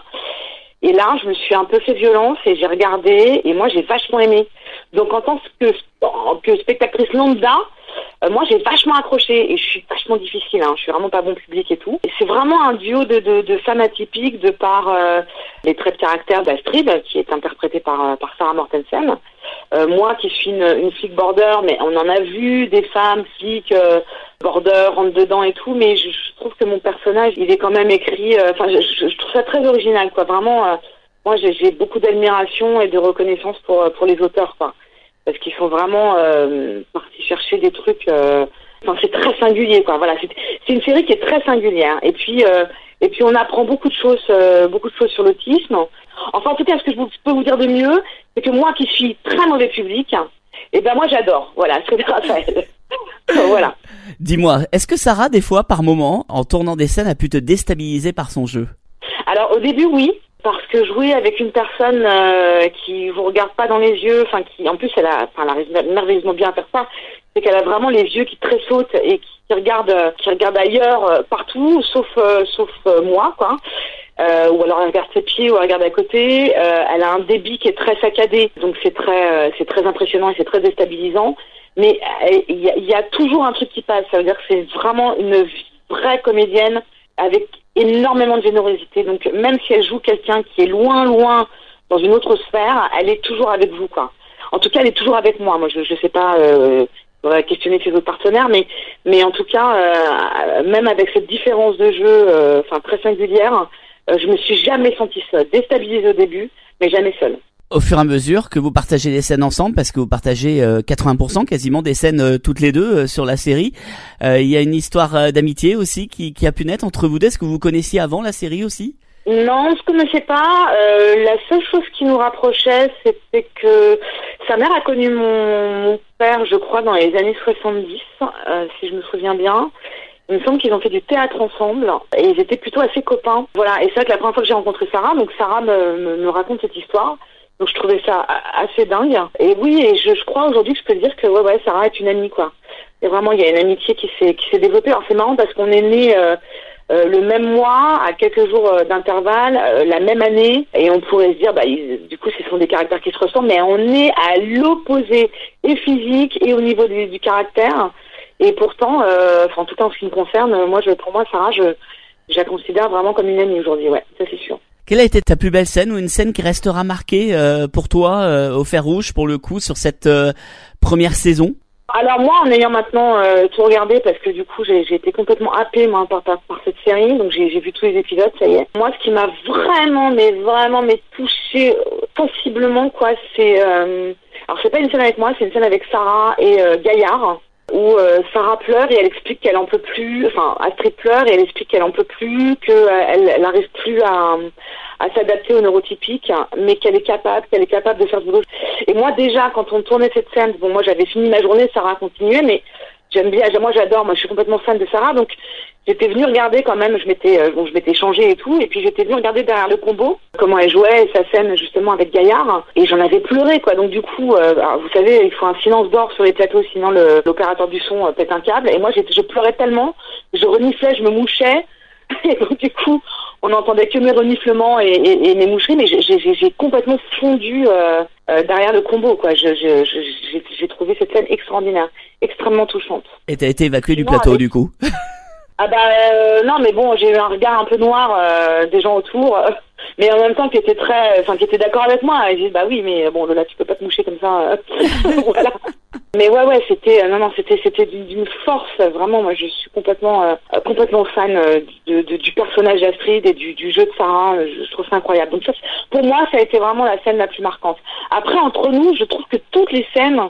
Et là, je me suis un peu fait violence et j'ai regardé et moi, j'ai vachement aimé. Donc, en tant que, que spectatrice lambda, euh, moi, j'ai vachement accroché et je suis vachement difficile. Hein, je suis vraiment pas bon public et tout. Et c'est vraiment un duo de, de, de femmes atypiques de par euh, les traits de caractère d'Astrid, qui est interprétée par, par Sarah Mortensen. Euh, moi qui suis une, une flic border, mais on en a vu des femmes flics euh, border, rentre dedans et tout, mais je, je trouve que mon personnage, il est quand même écrit, enfin euh, je, je trouve ça très original quoi, vraiment, euh, moi j'ai, j'ai beaucoup d'admiration et de reconnaissance pour, pour les auteurs quoi, parce qu'ils sont vraiment euh, partis chercher des trucs, euh, enfin c'est très singulier quoi, voilà, c'est, c'est une série qui est très singulière, et puis euh, et puis on apprend beaucoup de choses, euh, beaucoup de choses sur l'autisme. Enfin, en tout cas, ce que je peux vous dire de mieux, c'est que moi qui suis très mauvais public, eh ben moi j'adore. Voilà, c'est Raphaël. Voilà.
Dis-moi, est-ce que Sarah, des fois, par moment, en tournant des scènes, a pu te déstabiliser par son jeu?
Alors, au début, oui. Parce que jouer avec une personne euh, qui vous regarde pas dans les yeux, enfin qui, en plus, elle a, enfin, elle arrive merveilleusement bien à faire ça, c'est qu'elle a vraiment les yeux qui tressautent et qui, qui regardent, qui regardent ailleurs, euh, partout, sauf, euh, sauf euh, moi, quoi. Euh, ou alors elle regarde ses pieds ou elle regarde à côté. Euh, elle a un débit qui est très saccadé, donc c'est très, euh, c'est très impressionnant et c'est très déstabilisant. Mais il y, y a toujours un truc qui passe. Ça veut dire que c'est vraiment une vraie comédienne avec énormément de générosité. Donc même si elle joue quelqu'un qui est loin, loin dans une autre sphère, elle est toujours avec vous, quoi. En tout cas, elle est toujours avec moi. Moi, je, je sais pas. Euh, on va questionner ses autres partenaires, mais mais en tout cas, euh, même avec cette différence de jeu, enfin euh, très singulière. Je me suis jamais sentie seule, déstabilisée au début, mais jamais seule.
Au fur et à mesure que vous partagez des scènes ensemble, parce que vous partagez euh, quatre-vingts pour cent quasiment des scènes euh, toutes les deux euh, sur la série, euh, il y a une histoire euh, d'amitié aussi qui, qui a pu naître entre vous deux. Est-ce que vous vous connaissiez avant la série aussi?
Non, on se connaissait pas. Euh, la seule chose qui nous rapprochait, c'était que sa mère a connu mon, mon père, je crois, dans les années soixante-dix, euh, si je me souviens bien. Il me semble qu'ils ont fait du théâtre ensemble et ils étaient plutôt assez copains. Voilà, et c'est vrai que la première fois que j'ai rencontré Sarah, donc Sarah me, me, me raconte cette histoire, donc je trouvais ça assez dingue. Et oui, et je, je crois aujourd'hui que je peux dire que ouais, ouais, Sarah est une amie, quoi. Et vraiment, il y a une amitié qui s'est qui s'est développée. Alors c'est marrant parce qu'on est nés euh, euh, le même mois, à quelques jours euh, d'intervalle, euh, la même année, et on pourrait se dire, bah, ils, du coup, ce sont des caractères qui se ressemblent, mais on est à l'opposé, et physique et au niveau du, du caractère. Et pourtant, euh, en tout cas en ce qui me concerne, moi, je, pour moi, Sarah, je, je la considère vraiment comme une amie aujourd'hui, ouais, ça c'est sûr.
Quelle a été ta plus belle scène ou une scène qui restera marquée euh, pour toi euh, au fer rouge, pour le coup, sur cette euh, première saison?
Alors moi, en ayant maintenant euh, tout regardé, parce que du coup, j'ai, j'ai été complètement happée moi, par, par, par cette série, donc j'ai, j'ai vu tous les épisodes, ça y est. Moi, ce qui m'a vraiment, mais vraiment, mais touchée sensiblement, quoi, c'est... Euh... Alors, c'est pas une scène avec moi, c'est une scène avec Sarah et euh, Gaillard, où euh, Sarah pleure et elle explique qu'elle en peut plus, enfin Astrid pleure et elle explique qu'elle en peut plus, qu'elle euh, elle n'arrive plus à, à s'adapter au neurotypique, mais qu'elle est capable, qu'elle est capable de faire du boulot. Et moi déjà, quand on tournait cette scène, bon moi j'avais fini ma journée, Sarah a continué, mais j'aime bien, moi j'adore, moi je suis complètement fan de Sarah, donc j'étais venue regarder quand même, je m'étais, euh, bon je m'étais changée et tout, et puis j'étais venue regarder derrière le combo comment elle jouait sa scène justement avec Gaillard, et j'en avais pleuré quoi. Donc du coup, euh, alors, vous savez, il faut un silence d'or sur les plateaux, sinon le, l'opérateur du son euh, pète un câble. Et moi j'étais, je pleurais tellement, je reniflais, je me mouchais, et donc du coup on n'entendait que mes reniflements et, et, et mes moucheries, mais j'ai, j'ai, j'ai complètement fondu euh, euh, derrière le combo quoi. Je, je, je, j'ai, j'ai trouvé cette scène extraordinaire, extrêmement touchante.
Et t'as été évacuée du
Sinon,
plateau
avec...
du coup?
Ah bah euh, non, mais bon, j'ai eu un regard un peu noir euh, des gens autour, euh, mais en même temps qui étaient très, enfin qui étaient d'accord avec moi. Ils disent bah oui, mais bon Lola, tu peux pas te moucher comme ça. Euh. Voilà. Mais ouais ouais, c'était non non, c'était c'était d'une, d'une force vraiment. Moi, je suis complètement euh, complètement fan euh, de, de, du personnage d'Astrid et du, du jeu de Sarah. Je, je trouve ça incroyable. Donc ça, pour moi, ça a été vraiment la scène la plus marquante. Après, entre nous, je trouve que toutes les scènes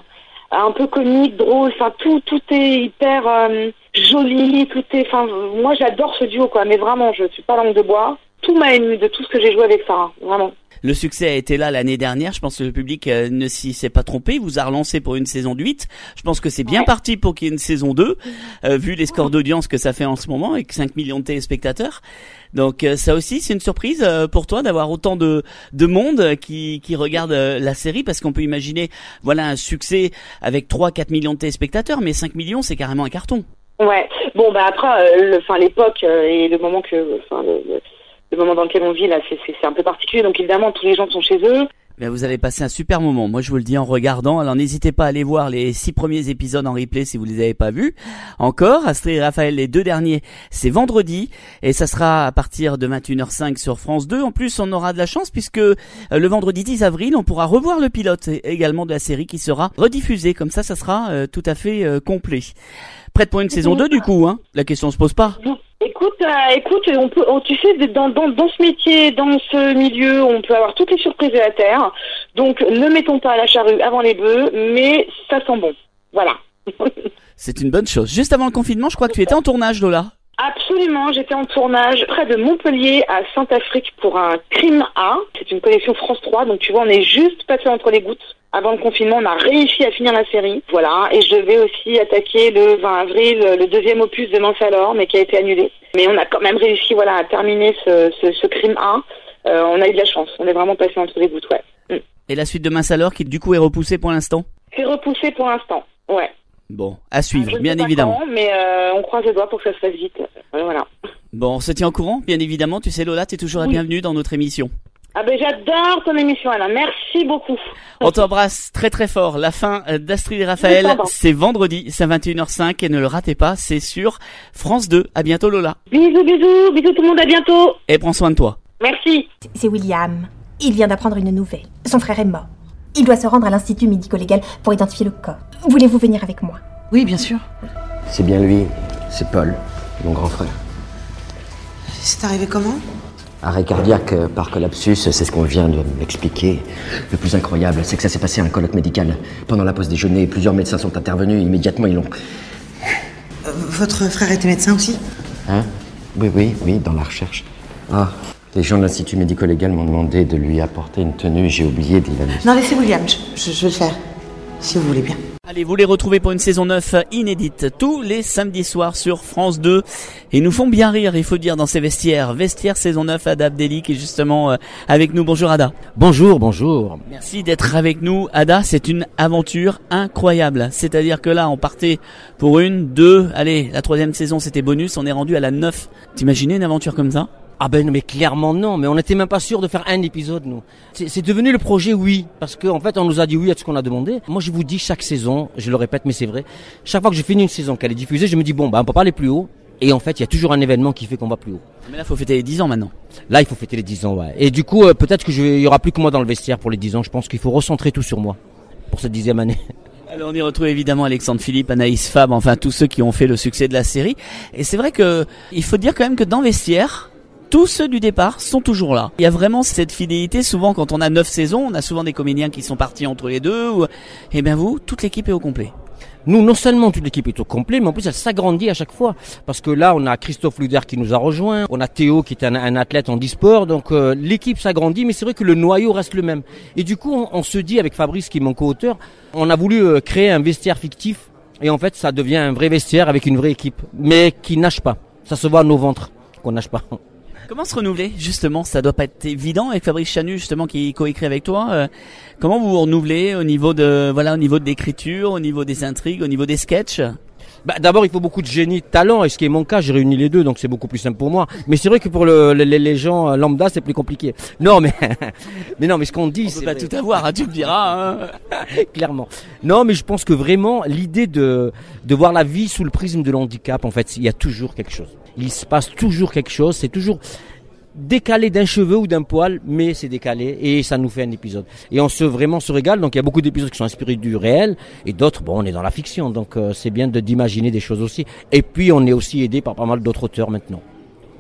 un peu comique, drôle. Enfin, tout, tout est hyper euh, joli. Tout est. Enfin, moi, j'adore ce duo, quoi. Mais vraiment, je suis pas langue de bois. Tout m'a ému de tout ce que j'ai joué avec Sarah, vraiment.
Le succès a été là l'année dernière. Je pense que le public euh, ne s'y s'est pas trompé. Il vous a relancé pour une saison de huit. Je pense que c'est bien ouais. parti pour qu'il y ait une saison deux, euh, vu les scores d'audience que ça fait en ce moment, avec cinq millions de téléspectateurs. Donc euh, ça aussi, c'est une surprise euh, pour toi d'avoir autant de de monde qui qui regarde euh, la série, parce qu'on peut imaginer, voilà, un succès avec trois à quatre millions de téléspectateurs, mais cinq millions, c'est carrément un carton.
Ouais. Bon, bah après, euh, le, enfin l'époque euh, et le moment que, enfin le, le le moment dans lequel on vit là, c'est, c'est, c'est un peu particulier. Donc évidemment, tous les gens sont chez eux.
Mais vous avez passé un super moment. Moi, je vous le dis en regardant. Alors n'hésitez pas à aller voir les six premiers épisodes en replay si vous les avez pas vus. Encore, Astrid et Raphaël, les deux derniers, c'est vendredi. Et ça sera à partir de vingt et une heures cinq sur France deux. En plus, on aura de la chance puisque euh, le vendredi dix avril, on pourra revoir le pilote également de la série qui sera rediffusé. Comme ça, ça sera euh, tout à fait euh, complet. Prête pour une saison deux du coup, hein? La question se pose pas.
Écoute, euh, écoute, on peut, on, tu sais, dans, dans, dans ce métier, dans ce milieu, on peut avoir toutes les surprises de la terre. Donc, ne mettons pas la charrue avant les bœufs, mais ça sent bon. Voilà.
C'est une bonne chose. Juste avant le confinement, je crois que tu étais en tournage, Lola.
Absolument, j'étais en tournage près de Montpellier à Saint-Afrique pour un Crime A. C'est une collection France trois, donc tu vois, on est juste passé entre les gouttes. Avant le confinement, on a réussi à finir la série. Voilà, et je vais aussi attaquer le vingt avril le deuxième opus de Mansalor, mais qui a été annulé. Mais on a quand même réussi, voilà, à terminer ce, ce, ce Crime A. Euh, on a eu de la chance, on est vraiment passé entre les gouttes, ouais. Mm.
Et la suite de Mansalor qui du coup est repoussée pour l'instant?
C'est repoussé pour l'instant, ouais.
Bon, à suivre,
je
bien
sais pas
évidemment.
Quand, mais euh, on croise les doigts pour que ça se fasse vite. Euh, voilà.
Bon, on se tient au courant, bien évidemment. Tu sais, Lola, t'es toujours la oui. bienvenue dans notre émission.
Ah ben j'adore ton émission, Alain. Merci beaucoup.
On t'embrasse très très fort. La fin d'Astrid et Raphaël, c'est vendredi, c'est à vingt et une heures cinq et ne le ratez pas, c'est sur France deux. À bientôt, Lola.
Bisous, bisous, bisous tout le monde, à bientôt.
Et prends soin de toi.
Merci.
C'est William. Il vient d'apprendre une nouvelle. Son frère est mort. Il doit se rendre à l'Institut médico-légal pour identifier le corps. Voulez-vous venir avec moi?
Oui, bien sûr.
C'est bien lui, c'est Paul, mon grand frère.
C'est arrivé comment?
Arrêt cardiaque par collapsus, c'est ce qu'on vient de m'expliquer. Le plus incroyable, c'est que ça s'est passé à un colloque médical. Pendant la pause déjeuner, plusieurs médecins sont intervenus et immédiatement ils l'ont...
Euh, votre frère était médecin aussi?
Hein? Oui, oui, oui, dans la recherche. Ah, les gens de l'Institut médico-légal m'ont demandé de lui apporter une tenue, j'ai oublié d'y aller.
Non, laissez William, je, je, je vais le faire, si vous voulez bien.
Allez, vous les retrouvez pour une saison neuf inédite tous les samedis soirs sur France deux. Et ils nous font bien rire, il faut dire, dans ces vestiaires. Vestiaire saison neuf, Ada Abdelli qui est justement euh, avec nous. Bonjour Ada.
Bonjour, bonjour.
Merci d'être avec nous. Ada, c'est une aventure incroyable. C'est-à-dire que là, on partait pour une, deux, allez, la troisième saison c'était bonus, on est rendu à la neuf. T'imaginais une aventure comme ça?
Ah ben mais clairement non, mais on n'était même pas sûr de faire un épisode nous. C'est, c'est devenu le projet oui, parce qu'en en fait on nous a dit oui à tout ce qu'on a demandé. Moi je vous dis chaque saison, je le répète mais c'est vrai, chaque fois que je finis une saison qu'elle est diffusée, je me dis bon bah on peut pas aller plus haut. Et en fait il y a toujours un événement qui fait qu'on va plus haut.
Mais là il faut fêter les dix ans maintenant.
Là il faut fêter les dix ans ouais. Et du coup euh, peut-être que je vais, il y aura plus que moi dans le vestiaire pour les dix ans. Je pense qu'il faut recentrer tout sur moi pour cette dixième année.
Alors on y retrouve évidemment Alexandre Philippe, Anaïs Fab, enfin tous ceux qui ont fait le succès de la série. Et c'est vrai que il faut dire quand même que dans Vestiaire, tous ceux du départ sont toujours là. Il y a vraiment cette fidélité. Souvent, quand on a neuf saisons, on a souvent des comédiens qui sont partis entre les deux. Ou... Et bien vous, toute l'équipe est au complet.
Nous, non seulement toute l'équipe est au complet, mais en plus elle s'agrandit à chaque fois. Parce que là, on a Christophe Luder qui nous a rejoint, on a Théo qui est un, un athlète en e-sport, donc euh, l'équipe s'agrandit, mais c'est vrai que le noyau reste le même. Et du coup, on, on se dit avec Fabrice, qui est mon co-auteur, on a voulu euh, créer un vestiaire fictif, et en fait, ça devient un vrai vestiaire avec une vraie équipe, mais qui nage pas. Ça se voit à nos ventres qu'on nage pas.
Comment se renouveler, justement? Ça doit pas être évident avec Fabrice Chanu, justement, qui coécrit avec toi. Euh, comment vous vous renouvelez au niveau de, voilà, au niveau de l'écriture, au niveau des intrigues, au niveau des sketchs?
Bah, d'abord, il faut beaucoup de génie, de talent, et ce qui est mon cas, j'ai réuni les deux, donc c'est beaucoup plus simple pour moi. Mais c'est vrai que pour le, le, les gens lambda, c'est plus compliqué. Non, mais, mais non, mais ce qu'on dit,
on
c'est
peut pas vrai. Tout avoir, hein, tu me diras, hein.
Clairement. Non, mais je pense que vraiment, l'idée de, de voir la vie sous le prisme de l'handicap, en fait, il y a toujours quelque chose. Il se passe toujours quelque chose, c'est toujours décalé d'un cheveu ou d'un poil, mais c'est décalé et ça nous fait un épisode. Et on se vraiment se régale, donc il y a beaucoup d'épisodes qui sont inspirés du réel et d'autres, bon, on est dans la fiction, donc euh, c'est bien de d'imaginer des choses aussi. Et puis on est aussi aidé par pas mal d'autres auteurs maintenant.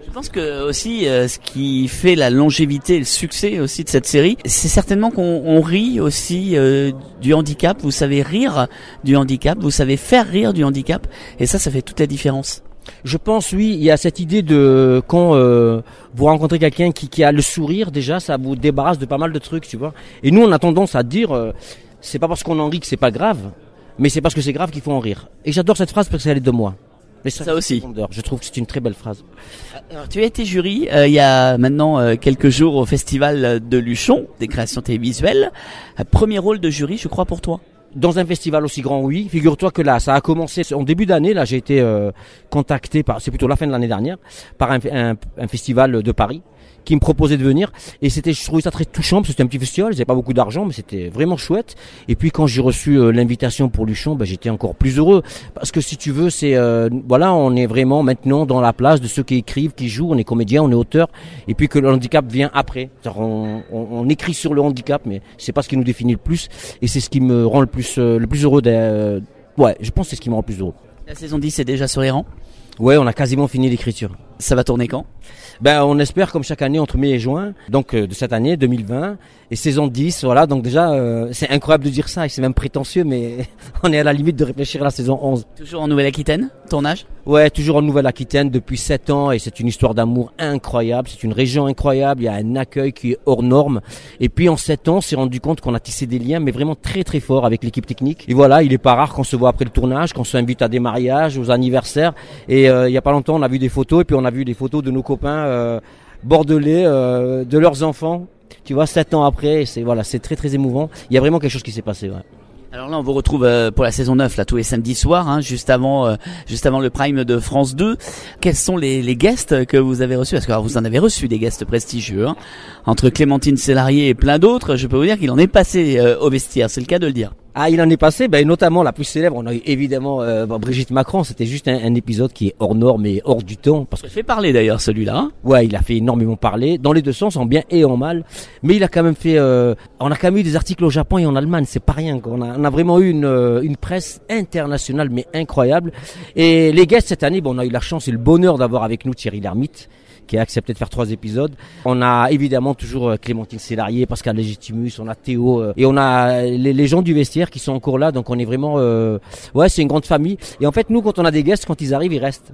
Je pense que aussi euh, ce qui fait la longévité et le succès aussi de cette série, c'est certainement qu'on on rit aussi euh, du handicap. Vous savez rire du handicap, vous savez faire rire du handicap, et ça, ça fait toute la différence.
Je pense, oui, il y a cette idée de quand euh, vous rencontrez quelqu'un qui, qui a le sourire, déjà, ça vous débarrasse de pas mal de trucs, tu vois. Et nous, on a tendance à dire, euh, c'est pas parce qu'on en rit que c'est pas grave, mais c'est parce que c'est grave qu'il faut en rire. Et j'adore cette phrase parce qu'elle est de moi. Mais ça,
ça aussi.
Je trouve que c'est une très belle phrase.
Alors, tu as été jury euh, il y a maintenant euh, quelques jours au Festival de Luchon, des créations télévisuelles. Un premier rôle de jury, je crois, pour toi.
Dans un festival aussi grand, oui. Figure-toi que là, ça a commencé en début d'année. Là, j'ai été euh, contacté par, c'est plutôt la fin de l'année dernière, par un, un, un festival de Paris qui me proposait de venir. Et c'était, je trouvais ça très touchant parce que c'était un petit festival. Ils n'avaient pas beaucoup d'argent, mais c'était vraiment chouette. Et puis quand j'ai reçu euh, l'invitation pour Luchon, ben, j'étais encore plus heureux parce que si tu veux, c'est euh, voilà, on est vraiment maintenant dans la place de ceux qui écrivent, qui jouent. On est comédien, on est auteur. Et puis que le handicap vient après. On, on, on écrit sur le handicap, mais c'est pas ce qui nous définit le plus. Et c'est ce qui me rend le plus euh, le plus heureux. Euh, ouais, je pense que c'est ce qui me rend le plus heureux.
La saison dix est déjà sur les rangs.
Ouais, on a quasiment fini l'écriture.
Ça va tourner quand?
Ben, on espère comme chaque année entre mai et juin, donc euh, de cette année deux mille vingt, et saison dix, voilà. Donc déjà, euh, c'est incroyable de dire ça, et c'est même prétentieux, mais on est à la limite de réfléchir à la saison onze.
Toujours en Nouvelle-Aquitaine, tournage?
Ouais, toujours en Nouvelle-Aquitaine depuis sept ans, et c'est une histoire d'amour incroyable. C'est une région incroyable, il y a un accueil qui est hors norme. Et puis en sept ans, on s'est rendu compte qu'on a tissé des liens, mais vraiment très très forts avec l'équipe technique. Et voilà, il est pas rare qu'on se voit après le tournage, qu'on s'invite à des mariages, aux anniversaires. Et euh, il y a pas longtemps, on a vu des photos, et puis on a vu des photos de nos copains euh, bordelais, euh, de leurs enfants. Tu vois, sept ans après, c'est voilà, c'est très très émouvant. Il y a vraiment quelque chose qui s'est passé. Ouais.
Alors là, on vous retrouve euh, pour la saison neuf, là, tous les samedis soirs, hein, juste avant, euh, juste avant le prime de France deux. Quels sont les, les guests que vous avez reçus? Parce que alors, vous en avez reçu des guests prestigieux, hein, entre Clémentine Célarié et plein d'autres. Je peux vous dire qu'il en est passé euh, au vestiaire. C'est le cas de le dire.
Ah, il en est passé, ben notamment la plus célèbre, on a eu évidemment euh, Brigitte Macron. C'était juste un, un épisode qui est hors norme et hors du temps. Parce que
il fait parler d'ailleurs celui-là. Hein.
Ouais, il a fait énormément parler, dans les deux sens, en bien et en mal. Mais il a quand même fait, euh, on a quand même eu des articles au Japon et en Allemagne, c'est pas rien. Quoi. On a, on a vraiment eu une, une presse internationale mais incroyable. Et les guests cette année, bon, on a eu la chance et le bonheur d'avoir avec nous Thierry Lhermitte, qui a accepté de faire trois épisodes. On a évidemment toujours Clémentine Célarié, Pascal Légitimus, on a Théo, euh, et on a les, les gens du vestiaire qui sont encore là, donc on est vraiment... Euh, ouais, c'est une grande famille. Et en fait, nous, quand on a des guests, quand ils arrivent, ils restent.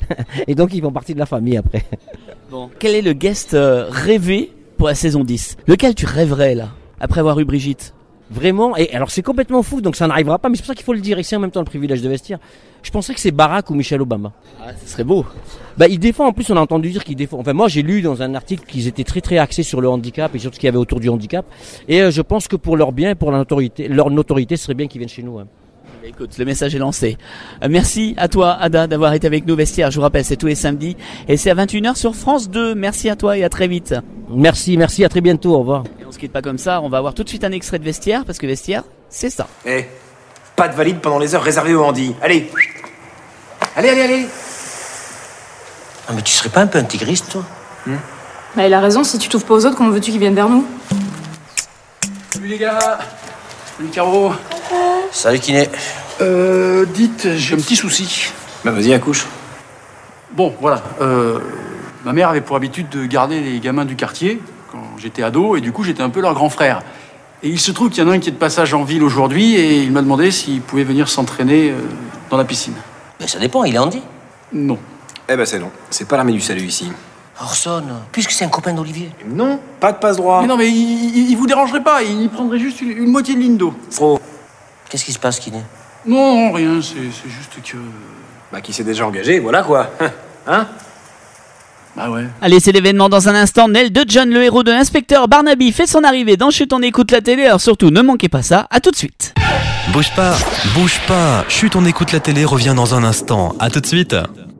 Et donc, ils font partie de la famille après.
Bon, quel est le guest euh, rêvé pour la saison dix? Lequel tu rêverais, là, après avoir eu Brigitte?
Vraiment, et alors c'est complètement fou, donc ça n'arrivera pas, mais c'est pour ça qu'il faut le dire ici en même temps, le privilège de vestiaire. Je penserais que c'est Barack ou Michelle Obama.
Ah, ce serait beau.
Bah, il défend, en plus, on a entendu dire qu'il défend. Enfin, moi, j'ai lu dans un article qu'ils étaient très, très axés sur le handicap et sur ce qu'il y avait autour du handicap. Et euh, je pense que pour leur bien et pour la notoriété, leur notoriété, ce serait bien qu'ils viennent chez nous. Hein.
Écoute, le message est lancé. Euh, merci à toi, Ada, d'avoir été avec nous, Vestiaire. Je vous rappelle, c'est tous les samedis et c'est à vingt et une heures sur France deux. Merci à toi et à très vite.
Merci, merci, à très bientôt, au revoir.
Et on se quitte pas comme ça, on va avoir tout de suite un extrait de Vestiaire, parce que Vestiaire, c'est ça.
Eh, hey, pas de valide pendant les heures réservées aux handis. Allez. Allez, allez, allez.
Ah, mais tu serais pas un peu intégriste, toi hmm
Bah, il a raison, si tu t'ouvres pas aux autres, comment veux-tu qu'ils viennent vers nous?
Salut les gars. Salut Caro.
Salut Kiné.
Euh, dites, j'ai un petit souci. Bah vas-y, accouche. Bon, voilà. Euh, ma mère avait pour habitude de garder les gamins du quartier quand j'étais ado, et du coup, j'étais un peu leur grand frère. Et il se trouve qu'il y en a un qui est de passage en ville aujourd'hui, et il m'a demandé s'il pouvait venir s'entraîner euh, dans la piscine.
Mais ça dépend, il est handi?
Non. Eh ben c'est non. C'est pas l'armée du salut ici.
Orson, puisque c'est un copain d'Olivier.
Non, pas de passe-droit. Mais non, mais il, il, il vous dérangerait pas, il prendrait juste une, une moitié de ligne d'eau.
Fro, qu'est-ce qui se passe, Kiné?
Non, rien, c'est juste que... Bah, qui s'est déjà engagé, voilà quoi. Hein? Bah ouais.
Allez, c'est l'événement dans un instant. Nell de John, le héros de l'inspecteur Barnaby, fait son arrivée dans Chut, on écoute la télé. Alors surtout, ne manquez pas ça. À tout de suite.
Bouge pas, bouge pas. Chut, on écoute la télé revient dans un instant. À tout de suite.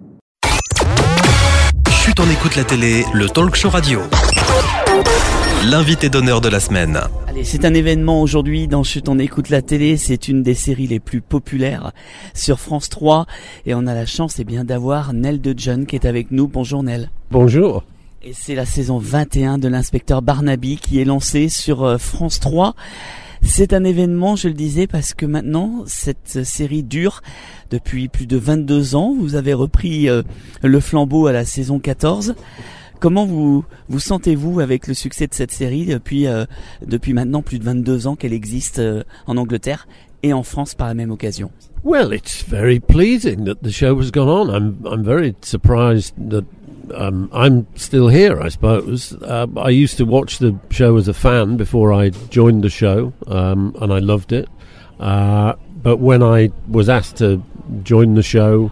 Chut, on écoute la télé, le talk show radio. L'invité d'honneur de la semaine.
Allez, c'est un événement aujourd'hui dans Chut, on écoute la télé. C'est une des séries les plus populaires sur France trois. Et on a la chance eh bien, d'avoir Nell de John qui est avec nous. Bonjour Nell.
Bonjour.
Et c'est la saison vingt et un de l'inspecteur Barnaby qui est lancée sur France trois. C'est un événement, je le disais, parce que maintenant, cette série dure depuis plus de vingt-deux ans. Vous avez repris euh, le flambeau à la saison quatorze. Comment vous vous sentez-vous avec le succès de cette série depuis euh, depuis maintenant plus de vingt-deux ans qu'elle existe euh, en Angleterre et en France par la même occasion?
Well, it's very pleasing that the show has gone on. I'm I'm very surprised that um, I'm still here, I suppose. Uh, I used to watch the show as a fan before I joined the show, um, and I loved it. Uh, but when I was asked to join the show,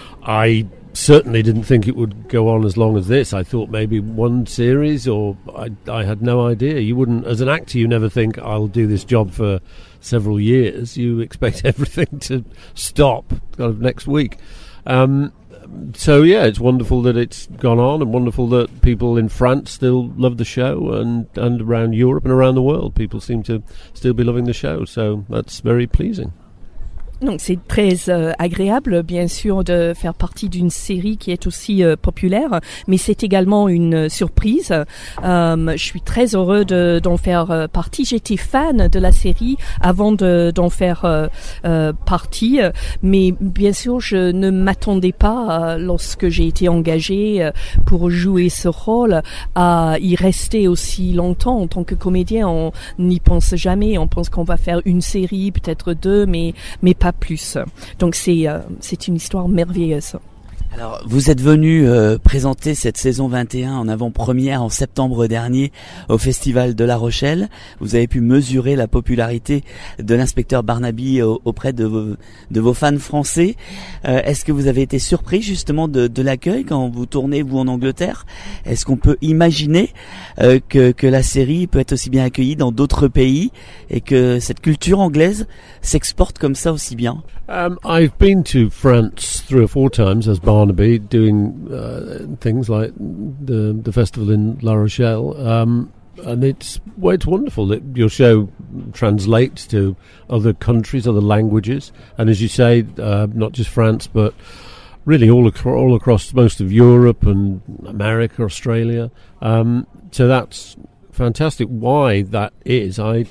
I certainly didn't think it would go on as long as this. I thought maybe one series, or I, I had no idea. You wouldn't, as an actor, you never think I'll do this job for several years. You expect everything to stop kind of next week. Um, so yeah, it's wonderful that it's gone on, and wonderful that people in France still love the show, and, and around Europe and around the world, people seem to still be loving the show. So that's very pleasing.
Donc c'est très euh, agréable, bien sûr, de faire partie d'une série qui est aussi euh, populaire, mais c'est également une euh, surprise. Euh, je suis très heureux de, d'en faire euh, partie. J'étais fan de la série avant de, d'en faire euh, euh, partie, mais bien sûr, je ne m'attendais pas, euh, lorsque j'ai été engagée euh, pour jouer ce rôle, à y rester aussi longtemps. En tant que comédien, on n'y pense jamais. On pense qu'on va faire une série, peut-être deux, mais mais pas plus. Donc c'est euh, c'est une histoire merveilleuse.
Alors, vous êtes venu euh, présenter cette saison vingt et un en avant-première en septembre dernier au Festival de La Rochelle. Vous avez pu mesurer la popularité de l'inspecteur Barnaby au, auprès de vos, de vos fans français. Euh, est-ce que vous avez été surpris justement de, de l'accueil quand vous tournez, vous, en Angleterre? Est-ce qu'on peut imaginer euh, que, que la série peut être aussi bien accueillie dans d'autres pays et que cette culture anglaise s'exporte comme ça aussi bien?
Um, I've been to France three or four times as Barnaby, doing uh, things like the the festival in La Rochelle, um, and it's well, it's wonderful that your show translates to other countries, other languages, and as you say, uh, not just France, but really all across, all across most of Europe and America, Australia. Um, so that's fantastic. Why that is, I.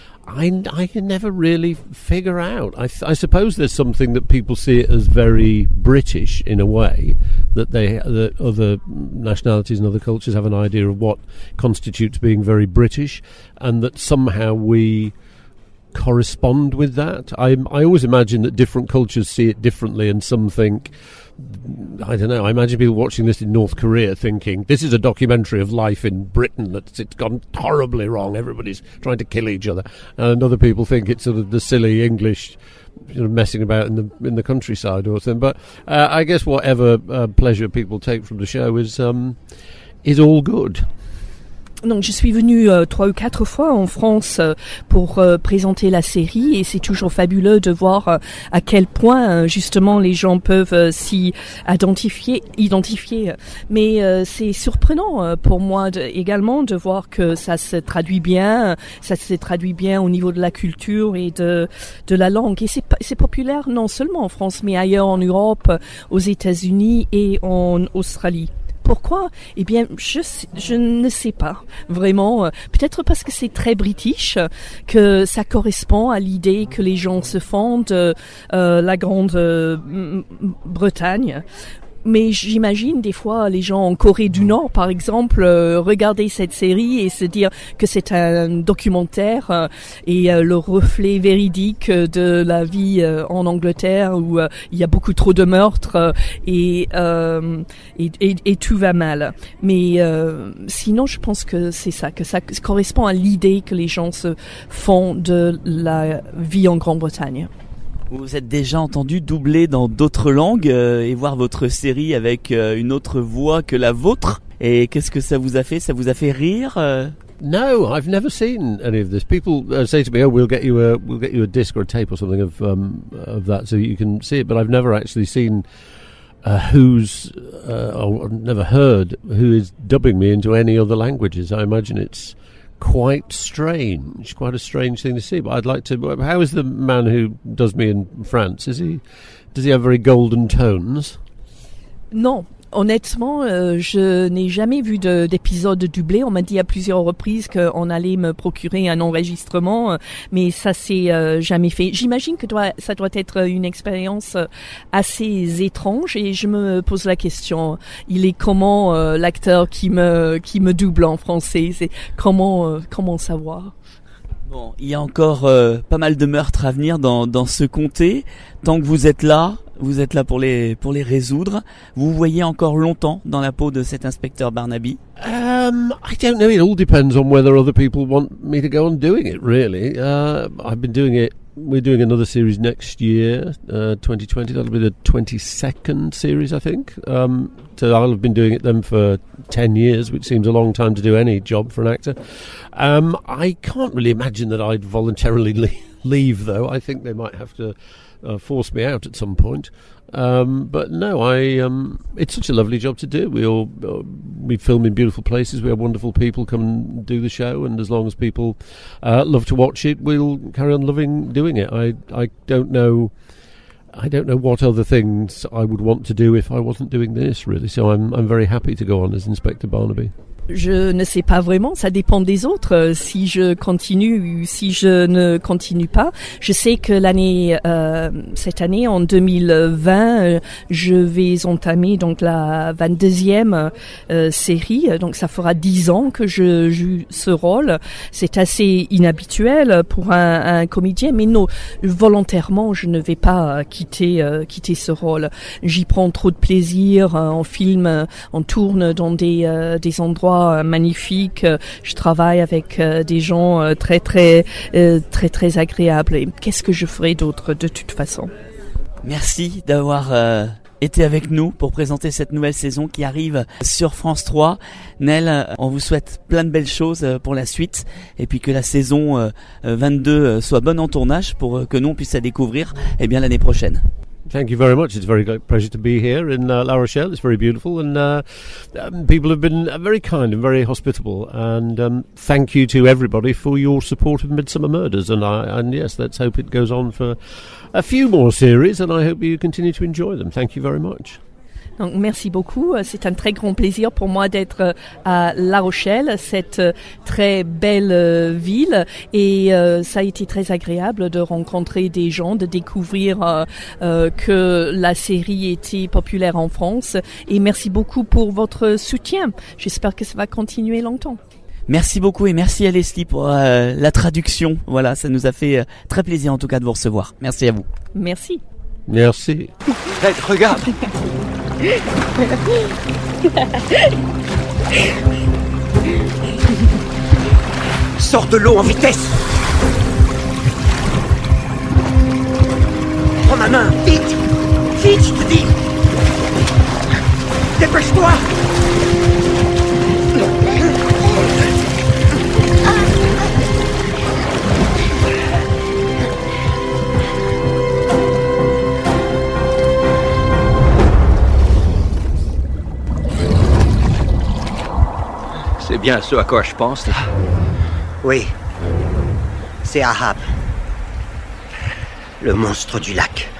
I, I can never really figure out. I, th- I suppose there's something that people see it as very British in a way, that they that other nationalities and other cultures have an idea of what constitutes being very British, and that somehow we correspond with that. I I always imagine that different cultures see it differently, and some think, I don't know, I imagine people watching this in North Korea thinking, this is a documentary of life in Britain, that's it's gone horribly wrong, everybody's trying to kill each other. And other people think it's sort of the silly English, you know, messing about in the in the countryside or something. But uh, I guess whatever uh, pleasure people take from the show is um, is all good.
Donc je suis venue euh, trois ou quatre fois en France euh, pour euh, présenter la série, et c'est toujours fabuleux de voir euh, à quel point euh, justement les gens peuvent euh, s'y identifier, identifier. Mais euh, c'est surprenant euh, pour moi de, également de voir que ça se traduit bien, ça se traduit bien au niveau de la culture et de de la langue. Et c'est c'est populaire non seulement en France, mais ailleurs en Europe, aux États-Unis et en Australie. Pourquoi? Eh bien, je, je ne sais pas vraiment. Peut-être parce que c'est très british, que ça correspond à l'idée que les gens se font de euh, la Grande-Bretagne. Mais j'imagine des fois les gens en Corée du Nord, par exemple, euh, regarder cette série et se dire que c'est un documentaire euh, et euh, le reflet véridique de la vie euh, en Angleterre, où euh, il y a beaucoup trop de meurtres euh, et, euh, et, et et tout va mal. Mais euh, sinon, je pense que c'est ça, que ça correspond à l'idée que les gens se font de la vie en Grande-Bretagne.
Vous vous êtes déjà entendu doubler dans d'autres langues euh, et voir votre série avec euh, une autre voix que la vôtre. Et qu'est-ce que ça vous a fait? Ça vous a fait rire euh
No, I've never seen any of this. People uh, say to me, "Oh, we'll get you a we'll get you a disc or a tape or something of um, of that, so you can see it." But I've never actually seen uh, who's uh, or never heard who is dubbing me into any other languages. I imagine it's quite strange, quite a strange thing to see. But I'd like to. How is the man who does me in France? Is he? Does he have very golden tones?
Non. Honnêtement, euh, je n'ai jamais vu de, d'épisode doublé. On m'a dit à plusieurs reprises qu'on allait me procurer un enregistrement, mais ça s'est euh, jamais fait. J'imagine que doit, ça doit être une expérience assez étrange et je me pose la question, il est comment euh, l'acteur qui me qui me double en français? C'est comment euh, comment savoir?
Bon, il y a encore euh, pas mal de meurtres à venir dans dans ce comté. Tant que vous êtes là, vous êtes là pour les pour les résoudre. Vous voyez encore longtemps dans la peau de cet inspecteur Barnaby?
Um, I don't know. It all depends on whether other people want me to go on doing it, really. Uh, I've been doing it. We're doing another series next year, uh, twenty twenty. That'll be the twenty-second series, I think. Um, so I'll have been doing it then for ten years, which seems a long time to do any job for an actor. Um, I can't really imagine that I'd voluntarily le- leave, though. I think they might have to uh, force me out at some point. Um, but no, I. Um, it's such a lovely job to do. We all uh, we film in beautiful places. We have wonderful people come and do the show, and as long as people uh, love to watch it, we'll carry on loving doing it. I I don't know. I don't know what other things I would want to do if I wasn't doing this, really. So I'm I'm very happy to go on as Inspector Barnaby.
Je ne sais pas vraiment, ça dépend des autres. Si je continue ou si je ne continue pas, je sais que l'année, euh, cette année, en deux mille vingt, euh, je vais entamer donc la vingt-deuxième euh, série. Donc ça fera dix ans que je joue ce rôle. C'est assez inhabituel pour un, un comédien, mais non, volontairement, je ne vais pas quitter euh, quitter ce rôle. J'y prends trop de plaisir. On filme, on tourne dans des euh, des endroits magnifique. Je travaille avec euh, des gens euh, très très euh, très très agréables. Et qu'est-ce que je ferai d'autre de toute façon?
Merci d'avoir euh, été avec nous pour présenter cette nouvelle saison qui arrive sur France trois. Nel, on vous souhaite plein de belles choses pour la suite et puis que la saison euh, vingt-deux soit bonne en tournage pour que nous on puisse la découvrir eh bien l'année prochaine.
Thank you very much. It's a very great pleasure to be here in uh, La Rochelle. It's very beautiful, and uh, um, people have been uh, very kind and very hospitable. And um, thank you to everybody for your support of Midsummer Murders. And I, and yes, let's hope it goes on for a few more series. And I hope you continue to enjoy them. Thank you very much.
Donc, merci beaucoup. C'est un très grand plaisir pour moi d'être à La Rochelle, cette très belle ville. Et euh, ça a été très agréable de rencontrer des gens, de découvrir euh, euh, que la série était populaire en France. Et merci beaucoup pour votre soutien. J'espère que ça va continuer longtemps.
Merci beaucoup et merci à Leslie pour euh, la traduction. Voilà, ça nous a fait euh, très plaisir en tout cas de vous recevoir. Merci à vous.
Merci.
Merci.
Red, regarde.
Sors de l'eau en vitesse. Prends ma main, vite. Vite, je te dis. Dépêche-toi. C'est bien ce à quoi je pense, là. Oui. C'est Ahab. Le monstre du lac.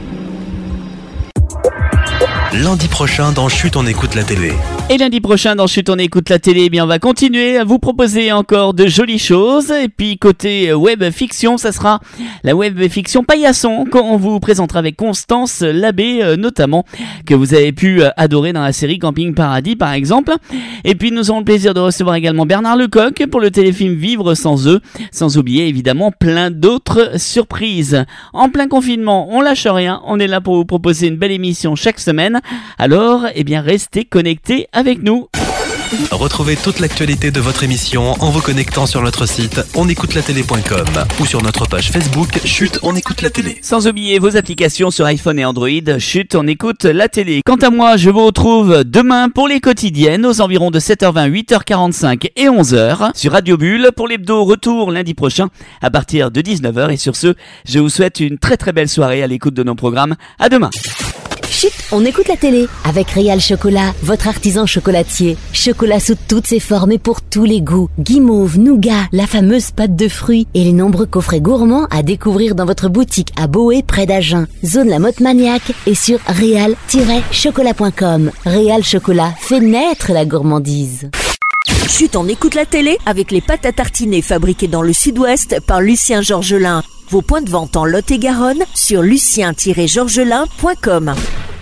Lundi prochain dans Chut, on écoute la télé.
Et lundi prochain dans Chut, on écoute la télé, eh bien on va continuer à vous proposer encore de jolies choses. Et puis côté web fiction, ça sera la web fiction Paillasson qu'on vous présentera avec Constance Labbé euh, notamment, que vous avez pu euh, adorer dans la série Camping Paradis par exemple. Et puis nous aurons le plaisir de recevoir également Bernard Lecoq pour le téléfilm Vivre sans eux, sans oublier évidemment plein d'autres surprises. En plein confinement, on lâche rien, on est là pour vous proposer une belle émission chaque semaine. Alors, eh bien restez connectés avec nous.
Retrouvez toute l'actualité de votre émission en vous connectant sur notre site on écoute la télé point com ou sur notre page Facebook Chut, on écoute la télé.
Sans oublier vos applications sur iPhone et Android, Chut, on écoute la télé. Quant à moi, je vous retrouve demain pour les quotidiennes aux environs de sept heures vingt, huit heures quarante-cinq et onze heures sur Radio Bulle pour l'hebdo retour lundi prochain à partir de dix-neuf heures. Et sur ce, je vous souhaite une très très belle soirée à l'écoute de nos programmes. À demain.
Chut, on écoute la télé avec Réal Chocolat, votre artisan chocolatier. Chocolat sous toutes ses formes et pour tous les goûts. Guimauve, nougat, la fameuse pâte de fruits et les nombreux coffrets gourmands à découvrir dans votre boutique à Boé près d'Agen. Zone La Motte Maniaque et sur réal tiret chocolat point com. Réal Chocolat fait naître la gourmandise.
Chut, on écoute la télé avec les pâtes à tartiner fabriquées dans le sud-ouest par Lucien Georgelin. Vos points de vente en Lot-et-Garonne sur lucien tiret georgelin point com.